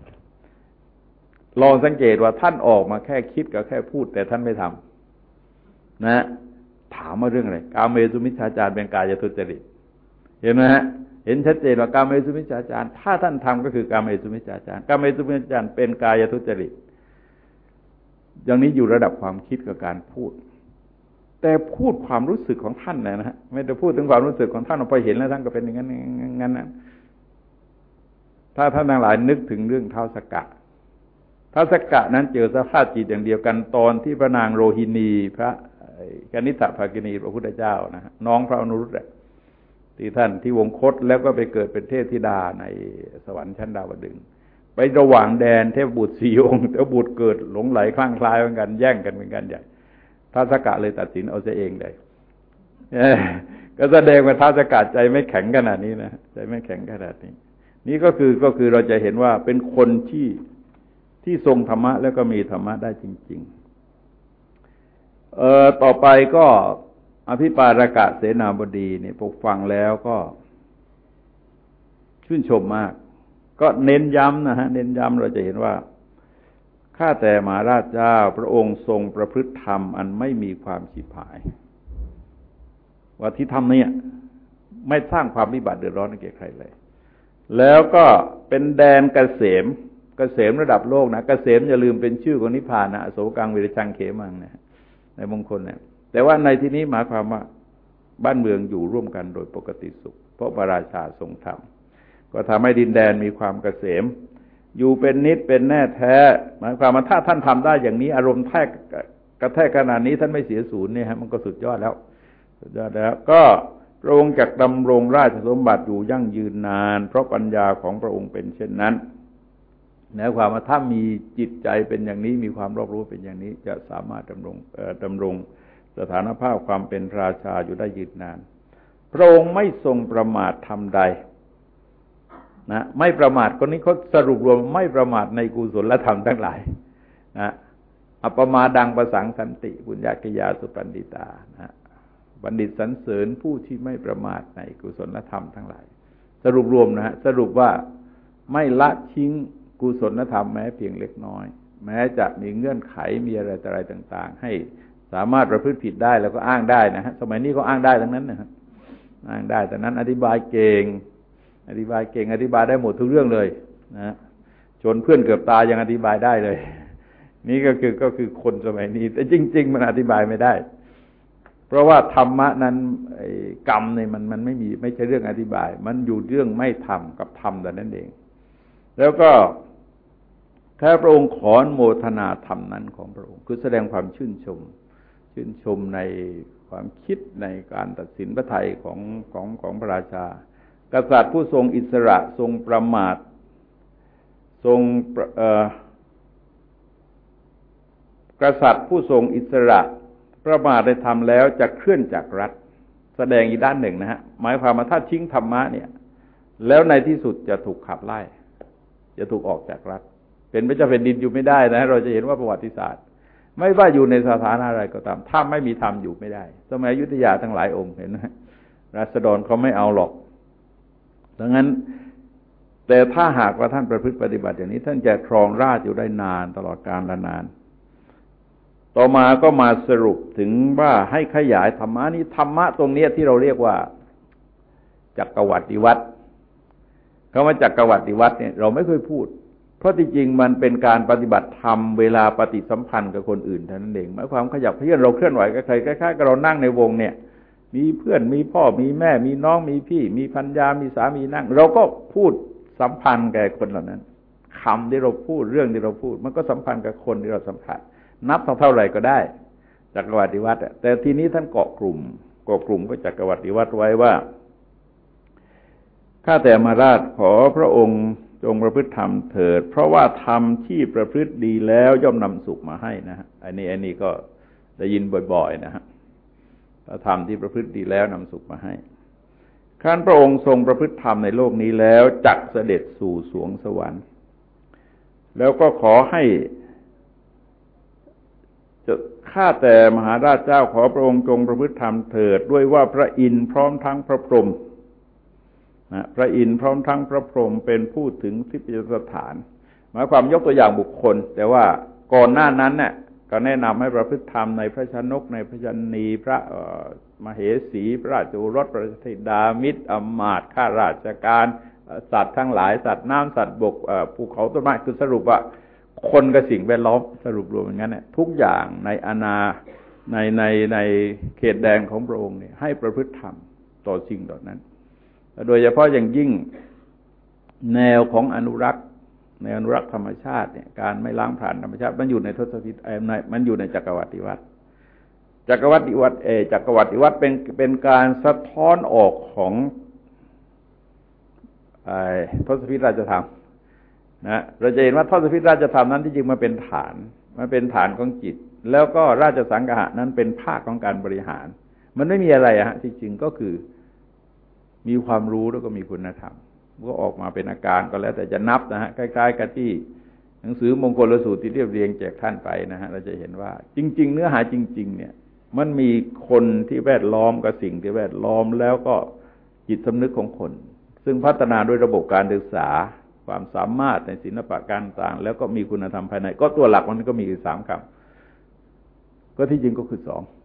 ลองสังเกตว่าท่านออกมาแค่คิดกับแค่พูดแต่ท่านไม่ทำนะถามว่าเรื่องอะไรกาเมสุมิจฉาจารเป็นกายทุจริตเห็นไหมฮะเห็นชัดเจนว่ากาเมสุมิจฉาจารถ้าท่านทำก็คือกาเมสุมิจฉาจารกาเมสุมิจฉาจารเป็นกายทุจริตอย่างนี้อยู่ระดับความคิดกับการพูดแต่พูดความรู้สึกของท่านนะฮะไม่ได้พูดถึงความรู้สึกของท่านพอเห็นแล้วท่านก็เป็นอย่างนั้นนะถ้าท่านทั้งหลายนึกถึงเรื่องท้าวสักกะท้าวสักกะนั้นเจอสภาพจิตอย่างเดียวกันตอนที่พระนางโรฮินีพระกนิษฐภากินีพระพุทธเจ้านะฮะน้องพระอนุรุตที่ท่านที่วงคตแล้วก็ไปเกิดเป็นเทพธิดาในสวรรค์ชั้นดาวดึงส์ไประหว่างแดนเทพบุตร4 องค์เทพบุตรเกิดหลงไหลคลั่งคล้ายเหมือนกันแย่งกันเป็นกันใหญ่ท้าวสักกะเลยตัดสินเอาซะเองเลยก็แสดงว่าท้าวสักกะใจไม่แข็งขนาดนี้นะใจไม่แข็งขนาดนี้นี่ก็คือเราจะเห็นว่าเป็นคนที่ทรงธรรมะแล้วก็มีธรรมะได้จริงๆต่อไปก็อภิปารกะเสนาบดีเนี่ยพอฟังแล้วก็ชื่นชมมากก็เน้นย้ำนะฮะเน้นย้ำเราจะเห็นว่าข้าแต่มหาราชเจ้าพระองค์ทรงประพฤติธรรมอันไม่มีความฉิบหายว่าที่ทำเนี่ยไม่สร้างความวิบัติเดือดร้อนให้แก่ใครเลยแล้วก็เป็นแดนเกษมระดับโลกนะเกษมอย่าลืมเป็นชื่อของนิพพานนะอโศกังวิริชังเขมังนะในมงคลเนี่ยแต่ว่าในที่นี้หมายความว่าบ้านเมืองอยู่ร่วมกันโดยปกติสุขเพราะพระราชาทรงธรรมก็ทำให้ดินแดนมีความเกษมอยู่เป็นนิจเป็นแน่แท้หมายความว่าถ้าท่านทำได้อย่างนี้อารมณ์กระแทกขนาดนี้ท่านไม่เสียศูนย์เนี่ยฮะมันก็สุดยอดแล้วก็พระองค์จักดำรงราชสมบัติอยู่ยั่งยืนนานเพราะปัญญาของพระองค์เป็นเช่นนั้นหมายความว่าถ้ามีจิตใจเป็นอย่างนี้มีความรอบรู้เป็นอย่างนี้จะสามารถดำรงสถานภาพความเป็นราชาอยู่ได้ยืนนานพระองค์ไม่ทรงประมาททำใดนะไม่ประมาทคนนี้เขาสรุปรวมไม่ประมาทในกุศลธรรมทั้งหลายนะอัปมาดังประสังสันติบุญญากิยาสุปันดิตานะบัณฑิตสรรเสริญผู้ที่ไม่ประมาทในกุศลธรรมทั้งหลายสรุปรวมนะฮะสรุปว่าไม่ละทิ้งกุศลธรรมแม้เพียงเล็กน้อยแม้จะมีเงื่อนไขมีอะไรต่างๆให้สามารถประพฤติผิดได้แล้วก็อ้างได้นะฮะสมัยนี้ก็อ้างได้ทั้งนั้นนะฮะอ้างได้แต่นั้นอธิบายเก่งอธิบายได้หมดทุกเรื่องเลยนะจนเพื่อนเกือบตายยังอธิบายได้เลยนี่ก็คือคนสมัยนี้แต่จริงๆมันอธิบายไม่ได้เพราะว่าธรรมะนั้นกรรมเนี่ยมันไม่ใช่เรื่องอธิบายมันอยู่เรื่องไม่ทำกับทำแต่นั้นเองแล้วก็ถ้าพระองค์ขอโมทนาธรรมนั้นของพระองค์คือแสดงความชื่นชมในความคิดในการตัดสินพระทัยของพระราชากษัตริย์ผู้ทรงอิสระทรงประมาททรงกษัตริย์ผู้ทรงอิสระประมาทได้ทำแล้วจะเคลื่อนจากรัฐแสดงอีกด้านหนึ่งนะฮะหมายความว่าถ้าทิ้งธรรมะเนี่ยแล้วในที่สุดจะถูกขับไล่จะถูกออกจากรัฐเป็นพระเจ้าแผ่นดินอยู่ไม่ได้นะเราจะเห็นว่าประวัติศาสตร์ไม่ว่าอยู่ในสถานะอะไรก็ตามถ้าไม่มีธรรมอยู่ไม่ได้สมัยอยุธยาทั้งหลายองค์เห็นไหมราษฎรเขาไม่เอาหรอกดังนั้นแต่ถ้าหากว่าท่านประพฤติปฏิบัติอย่างนี้ท่านจะครองราชย์อยู่ได้นานตลอดกาลนานต่อมาก็มาสรุปถึงว่าให้ขยายธรรมะนี้ธรรมะตรงนี้ที่เราเรียกว่าจักรวรรดิวัตรคำว่าจักรวรรดิวัตรเนี่ยเราไม่เคยพูดเพราะที่จริงมันเป็นการปฏิบัติธรรมเวลาปฏิสัมพันธ์กับคนอื่นเท่านั้นเองหมายความขยับเขยื้อนเราเคลื่อนไหวกับใครคล้ายๆกับเรานั่งในวงเนี่ยมีเพื่อนมีพ่อมีแม่มีน้องมีพี่มีภรรยามีสามีนั่งเราก็พูดสัมพันธ์แก่คนเหล่านั้นคำที่เราพูดเรื่องที่เราพูดมันก็สัมพันธ์กับคนที่เราสัมผัสนับเท่าไหร่ก็ได้จักรวรรดิวัตรแต่ทีนี้ท่านเกาะกลุ่มก็จักรวรรดิวัตรไว้ว่าข้าแต่มหาราชขอพระองค์จงประพฤติธรรมเถิดเพราะว่าธรรมที่ประพฤติดีแล้วย่อมนำสุขมาให้นะฮะอันนี้ก็ได้ยินบ่อยๆนะฮะธรรมที่ประพฤติดีแล้วนำสุขมาให้ครั้นพระองค์ทรงประพฤติธรรมในโลกนี้แล้วจักเสด็จสู่สวงสวรรค์แล้วก็ขอให้ข้าแต่มหาราชเจ้าขอพระองค์จงประพฤติธรรมเถิดด้วยว่าพระอินทร์พร้อมทั้งพระพรหมพระอินทร์พร้อมทั้งพระพรหมเป็นผู้ถึงทิพยสถานหมายความยกตัวอย่างบุคคลแต่ว่าก่อนหน้านั้นเนี่ยก็แนะนำให้ประพฤติธรรมในพระชนกในพระชนีพระมเหสีพระราชโอรสพระธิดามิตรอมาตย์ข้าราชการสัตว์ทั้งหลายสัตว์น้ำสัตว์บกภูเขาต้นไม้คือสรุปว่าคนกับสิ่งแวดล้อมสรุปรวมอย่างนั้นเนี่ยทุกอย่างในอาณาในเขตแดนของพระองค์เนี่ยให้ประพฤติธรรมต่อสิ่งเหล่านั้นโดยเฉพาะอย่างยิ่งแนวของอนุรักษ์ในอนุรักษ์ธรรมชาติเนี่ยการไม่ล้างผลาญธรรมชาติมันอยู่ในทศพิธมันอยู่ในจักรวรรดิวัตรจักรวรรดิวัตรเป็นการสะท้อนออกของทศพิธราชธรรมนะเราจะเห็นว่าทศพิธราชธรรมนั้นที่จริงมันเป็นฐานของจิตแล้วก็ราชสังฆะนั้นเป็นภาคของการบริหารมันไม่มีอะไรที่จริงก็คือมีความรู้แล้วก็มีคุณธรรมก็ออกมาเป็นอาการก็แล้วแต่จะนับนะฮะคล้ายๆกับที่หนังสือมงคลสูตรที่เรียบเรียงแจกท่านไปนะฮะเราจะเห็นว่าจริงๆเนื้อหาจริงๆเนี่ยมันมีคนที่แวดล้อมกับสิ่งที่แวดล้อมแล้วก็จิตสำนึกของคนซึ่งพัฒนาด้วยระบบการศึกษาความสามารถในศิลปะการต่างแล้วก็มีคุณธรรมภายในก็ตัวหลักมันก็มี3 คำก็ที่จริงก็คือ2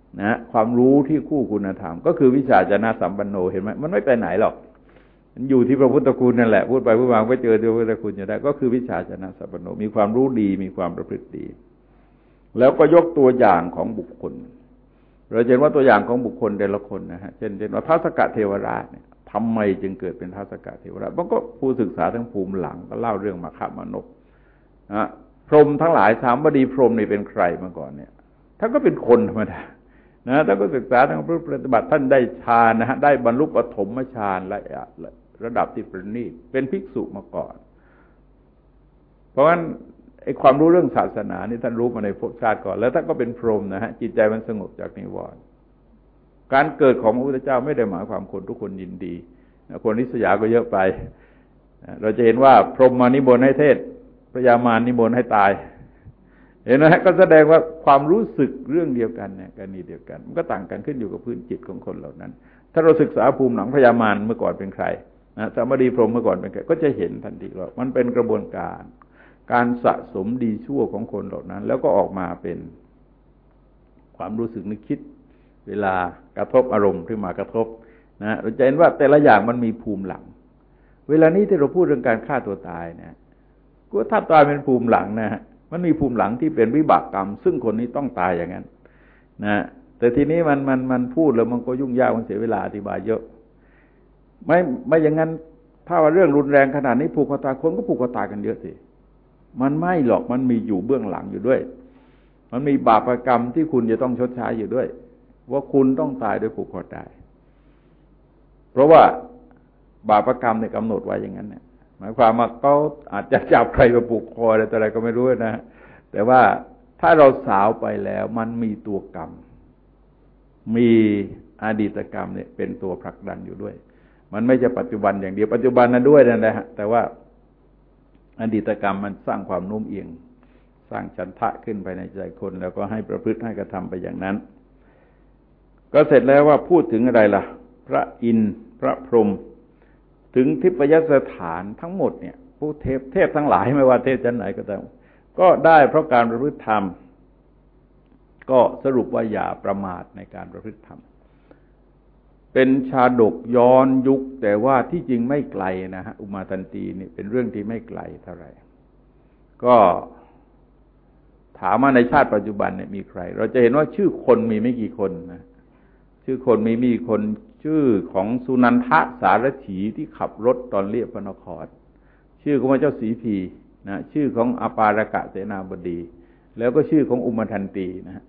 นะความรู้ที่คู่คุณธรรมก็คือวิชาจนะสัมปันโนเห็นไหมมันไม่ไปไหนหรอกมันอยู่ที่พระพุทธคุณนั่นแหละพูดไปพูดมาก็เจอที่พระพุทธคุณอยู่ได้ก็คือวิชาจนะสัมปันโนมีความรู้ดีมีความประพฤติดีแล้วก็ยกตัวอย่างของบุคคลเราเห็นว่าตัวอย่างของบุคคลแต่ละคนนะฮะเช่นว่าท้าวสักกะเทวราชเนี่ยทำไมจึงเกิดเป็นท้าวสักกะเทวราชมันก็ผู้ศึกษาทั้งภูมิหลังก็เล่าเรื่องมาฆมานพนะพรหมทั้งหลายถามว่าดีพรหมนี่เป็นใครมาก่อนเนี่ยท่านก็เป็นคนธรรมดานะท่านก็ศึกษาทางพระปฏิบัติท่านได้ฌานนะฮะได้บรรลุปฐมฌานระดับที่ประณีตเป็นภิกษุมาก่อนเพราะฉะนั้นไอ้ความรู้เรื่องศาสนานี่ท่านรู้มาในภพชาติก่อนแล้วท่านก็เป็นพรหมนะฮะจิตใจมันสงบจากนิวรณ์การเกิดของพระพุทธเจ้าไม่ได้หมายความคนทุกคนยินดีคนริษยาก็เยอะไปเราจะเห็นว่าพรหมมานิมนต์ให้เทศพระยามารนิมนต์ให้ตายเห็นไหมก็แสดงว่าความรู้สึกเรื่องเดียวกันเนี่ยกรณีเดียวกันมันก็ต่างกันขึ้นอยู่กับพื้นจิตของคนเหล่านั้นถ้าเราศึกษาภูมิหลังพยามารเมื่อก่อนเป็นใครนะสามดีพรหมเมื่อก่อนเป็นใครก็จะเห็นทันทีว่ามันเป็นกระบวนการสะสมดีชั่วของคนเหล่านั้นแล้วก็ออกมาเป็นความรู้สึกนึกคิดเวลากระทบอารมณ์ที่มากระทบนะเราจะเห็นว่าแต่ละอย่างมันมีภูมิหลังเวลานี้ที่เราพูดเรื่องการฆ่าตัวตายเนี่ยก็ถ้าตายเป็นภูมิหลังนะฮะมันมีภูมิหลังที่เป็นวิบากกรรมซึ่งคนนี้ต้องตายอย่างนั้นนะแต่ทีนี้มันพูดแล้วมันก็ยุ่งยากมันเสียเวลาอธิบายเยอะไม่อย่างนั้นถ้าว่าเรื่องรุนแรงขนาดนี้ผูกคอตายคนก็ผูกคอตายกันเยอะสิมันไม่หรอกมันมีอยู่เบื้องหลังอยู่ด้วยมันมีบาปกรรมที่คุณจะต้องชดใช้อยู่ด้วยว่าคุณต้องตายโดยผูกคอตายเพราะว่าบาปกรรมเนี่ยกำหนดไว้อย่างนั้นเนี่ยหมายความว่าเขาอาจจะจับใครมาผูกคออะไรก็ไม่รู้นะแต่ว่าถ้าเราสาวไปแล้วมันมีตัวกรรมมีอดีตกรรมเนี่ยเป็นตัวผลักดันอยู่ด้วยมันไม่ใช่ปัจจุบันอย่างเดียวปัจจุบันนั้นด้วยนั่นแหละแต่ว่าอดีตกรรมมันสร้างความโน้มเอียงสร้างฉันทะขึ้นไปในใจคนแล้วก็ให้ประพฤติให้กระทำไปอย่างนั้นก็เสร็จแล้วว่าพูดถึงอะไรล่ะพระอินทร์พระพรหมถึงทิพยสถานทั้งหมดเนี่ยผู้เทพทั้งหลายไม่ว่าเทพชั้นไหนก็ตามก็ได้เพราะการประพฤติธรรมก็สรุปว่าอย่าประมาทในการประพฤติธรรมเป็นชาดกย้อนยุคแต่ว่าที่จริงไม่ไกลนะฮะอุมาทันตีนี่เป็นเรื่องที่ไม่ไกลเท่าไหร่ก็ถามว่าในชาติปัจจุบันเนี่ยมีใครเราจะเห็นว่าชื่อคนมีไม่กี่คนนะชื่อคนมีคนชื่อของสุนันทะสารถีที่ขับรถตอนเรียบพระนครชื่อของพระเจ้าศรีพีนะชื่อของอปารกะเสนาบดีแล้วก็ชื่อของอุมาทันตีนะฮะ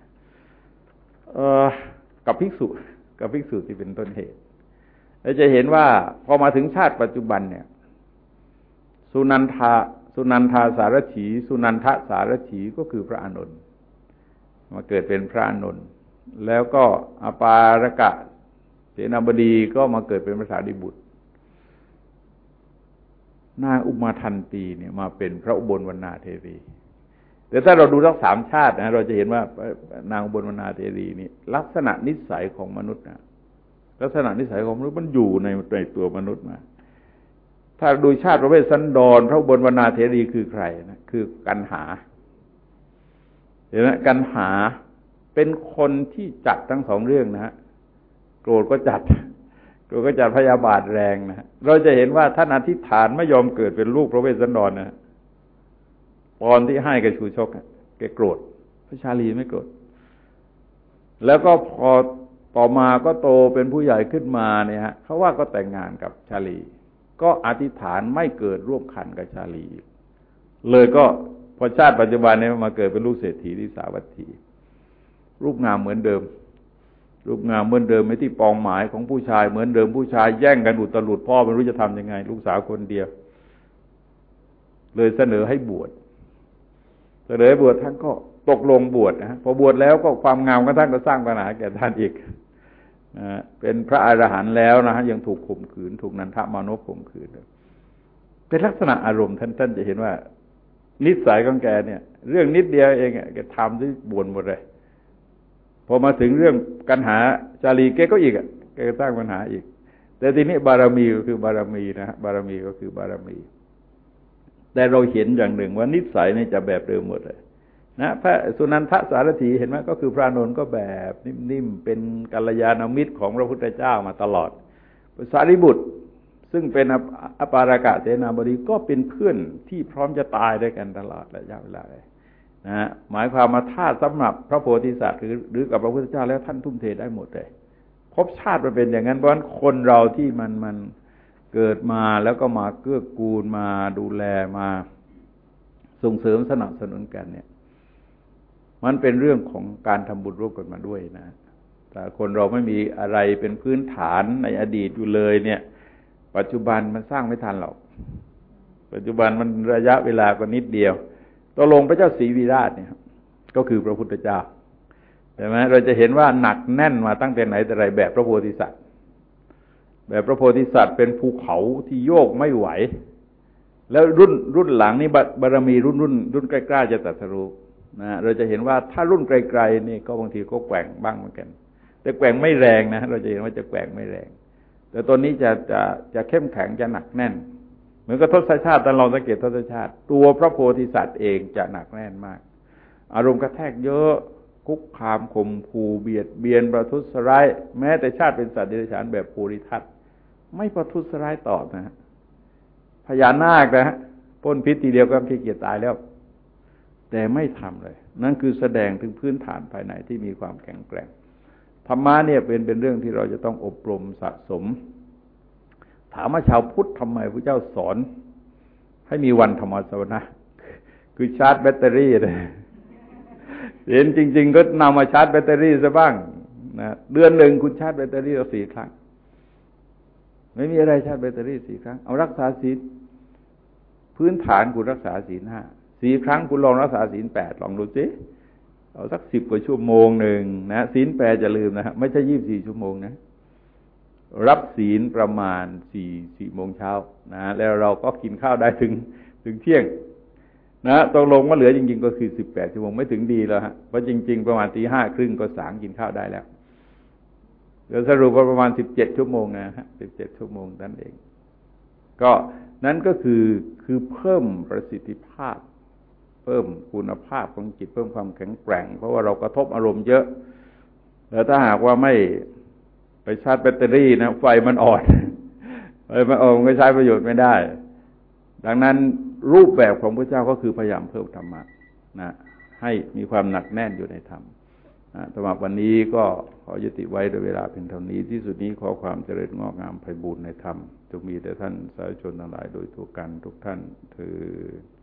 กับภิกษุที่เป็นต้นเหตุเราจะเห็นว่าพอมาถึงชาติปัจจุบันเนี่ยสุนันทาสารถีสุนันทะสารถีก็คือพระอานนท์มาเกิดเป็นพระอานนท์แล้วก็อปารกะเสนาบดีก็มาเกิดเป็นพระสารีบุตรนางอุมาทันตีเนี่ยมาเป็นพระอุบลวรรณาเทวีแต่ถ้าเราดูทั้งสามชาตินะเราจะเห็นว่านางอุบลวรรณาเทวีนี่ลักษณะนิสัยของมนุษย์นะลักษณะนิสัยของมนุษย์มันอยู่ในตัวมนุษย์มาถ้าดูชาติประเภทสันดรพระอุบลวรรณาเทวีคือใครนะคือกันหาเห็นไหมกันหาเป็นคนที่จัดทั้งสองเรื่องนะฮะโกรธก็จัดพยาบาทแรงนะเราจะเห็นว่าท่านอธิษฐานไม่ยอมเกิดเป็นลูกพระเวสสันดรนะตอนที่ให้กับชูชกแกโกรธพระชาลีไม่โกรธแล้วก็พอต่อมาก็โตเป็นผู้ใหญ่ขึ้นมาเนี่ยฮะเขาว่าก็แต่งงานกับชาลีก็อธิษฐานไม่เกิดร่วมขันกับชาลีเลยก็พอชาติปัจจุบันนี้มาเกิดเป็นลูกเศรษฐีที่สาวัตถีรูปงามเหมือนเดิมไม่ที่ปองหมายของผู้ชายเหมือนเดิมผู้ชายแย่งกันอุตลุดพ่อไม่รู้จะทำยังไงลูกสาวคนเดียวเลยเสนอให้บวชท่านก็ตกลงบวชนะพอบวชแล้วก็ความงามของท่านก็สร้างปัญหาแก่ท่านอีกเป็นพระอรหันต์แล้วนะฮะยังถูกข่มขืนถูกนันทมานพข่มขืนเป็นลักษณะอารมณ์ท่านจะเห็นว่านิสัยของแกเนี่ยเรื่องนิดเดียวเองแกทำที่บ่นหมดเลยพอมาถึงเรื่องกันหาชาลีแกก็อีกแกก็สร้างปัญหาอีกแต่ทีนี้บารมีก็คือบารมีนะบารมีก็คือบารมีแต่เราเห็นอย่างหนึ่งว่านิสัยนี่จะแบบเดิมหมดเลยนะพระสุนันทสารถีเห็นไหมก็คือพระอานนท์ก็แบบนิ่มๆเป็นกัลยาณมิตรของพระพุทธเจ้ามาตลอดสารีบุตรซึ่งเป็นอปารากะเสนาบดีก็เป็นเพื่อนที่พร้อมจะตายด้วยกันตลอดระยะเวลาเลยนะหมายความมาถ้าสำหรับพระโพธิสัตว์หรือกับพระพุทธเจ้าแล้วท่านทุ่มเทได้หมดเลยภพชาติมันเป็นอย่างนั้นเพราะฉะนั้นคนเราที่มันเกิดมาแล้วก็มาเกื้อกูลมาดูแลมาส่งเสริมสนับสนุนกันเนี่ยมันเป็นเรื่องของการทำบุญร่วมกันมาด้วยนะแต่คนเราไม่มีอะไรเป็นพื้นฐานในอดีตอยู่เลยเนี่ยปัจจุบันมันสร้างไม่ทันหรอกปัจจุบันมันระยะเวลาก็นิดเดียวตกลงพระเจ้าศรีวิราชเนี่ยก็คือพระพุทธเจ้าใช่ไหมเราจะเห็นว่าหนักแน่นมาตั้งแต่ไหนแต่ไรแบบพระโพธิสัตว์แบบพระโพธิสัตว์เป็นภูเขาที่โยกไม่ไหวแล้วรุ่นหลังนี่บารมีรุ่นใกล้ๆจะตรัสรู้นะเราจะเห็นว่าถ้ารุ่นไกลๆนี่ก็บางทีก็แกว่งบ้างเหมือนกันแต่แกว่งไม่แรงนะเราจะเห็นว่าจะแกว่งไม่แรงแต่ตอนนี้จะเข้มแข็งจะหนักแน่นเหมือนกับทศชาติตอนเราสังเกตทศชาติตัวพระโพธิสัตว์เองจะหนักแน่นมากอารมณ์กระแทกเยอะคุกคามข่มขู่เบียดเบียนประทุษร้ายแม้แต่ชาติเป็นสัตว์เดรัจฉานแบบภูริทัตไม่ประทุษร้ายตอบนะพญานาคนะพ่นพิษทีเดียวก็ขี้เกียจตายแล้วแต่ไม่ทำเลยนั่นคือแสดงถึงพื้นฐานภายในที่มีความแข็งแกร่งธรรมะเนี่ยเป็นเรื่องที่เราจะต้องอบรมสะสมถามว่าชาวพุทธทำไมพระเจ้าสอนให้มีวันธรรมสวนะคือชาร์จแบตเตอรี่เลยเห็นจริงๆก็นำมาชาร์จแบตเตอรี่ซะบ้างนะเดือนหนึ่งคุณชาร์จแบตเตอรี่เรา4 ครั้งไม่มีอะไรชาร์จแบตเตอรี่4 ครั้งเอารักษาศีลพื้นฐานคุณรักษาศีล5 4 ครั้งคุณลองรักษาศีล8ลองดูสิเอาสัก10 กว่าชั่วโมงหนึ่งนะศีล8จะลืมนะไม่ใช่24 ชั่วโมงนะรับศีลประมาณ4 โมงเช้านะแล้วเราก็กินข้าวได้ถึงเที่ยงนะตกลงว่าเหลือจริงๆก็คือ18 ชั่วโมงไม่ถึงดีแล้วฮะเพราะจริงๆประมาณตี 5:30ก็สางกินข้าวได้แล้วเดี๋ยวสรุปว่าประมาณ17 ชั่วโมงนะฮะ17 ชั่วโมงนั่นเองก็นั้นก็คือเพิ่มประสิทธิภาพเพิ่มคุณภาพของจิตเพิ่มความแข็งแกร่งเพราะว่าเรากระทบอารมณ์เยอะแล้วถ้าหากว่าไม่ไปชาร์จแบตเตอรี่นะไฟมันอ่อนมันก็ใช้ประโยชน์ไม่ได้ดังนั้นรูปแบบของพระเจ้าก็คือพยายามเพิ่มธรรมะนะให้มีความหนักแน่นอยู่ในธรรมสำหรับวันนี้ก็ขอยุติไว้โดยเวลาเป็นเท่านี้ที่สุดนี้ขอความเจริญงอกงามไพบูลย์ในธรรมจงมีแต่ท่านสาธุชนทั้งหลายโดยทั่วกันทุกท่านเทอญ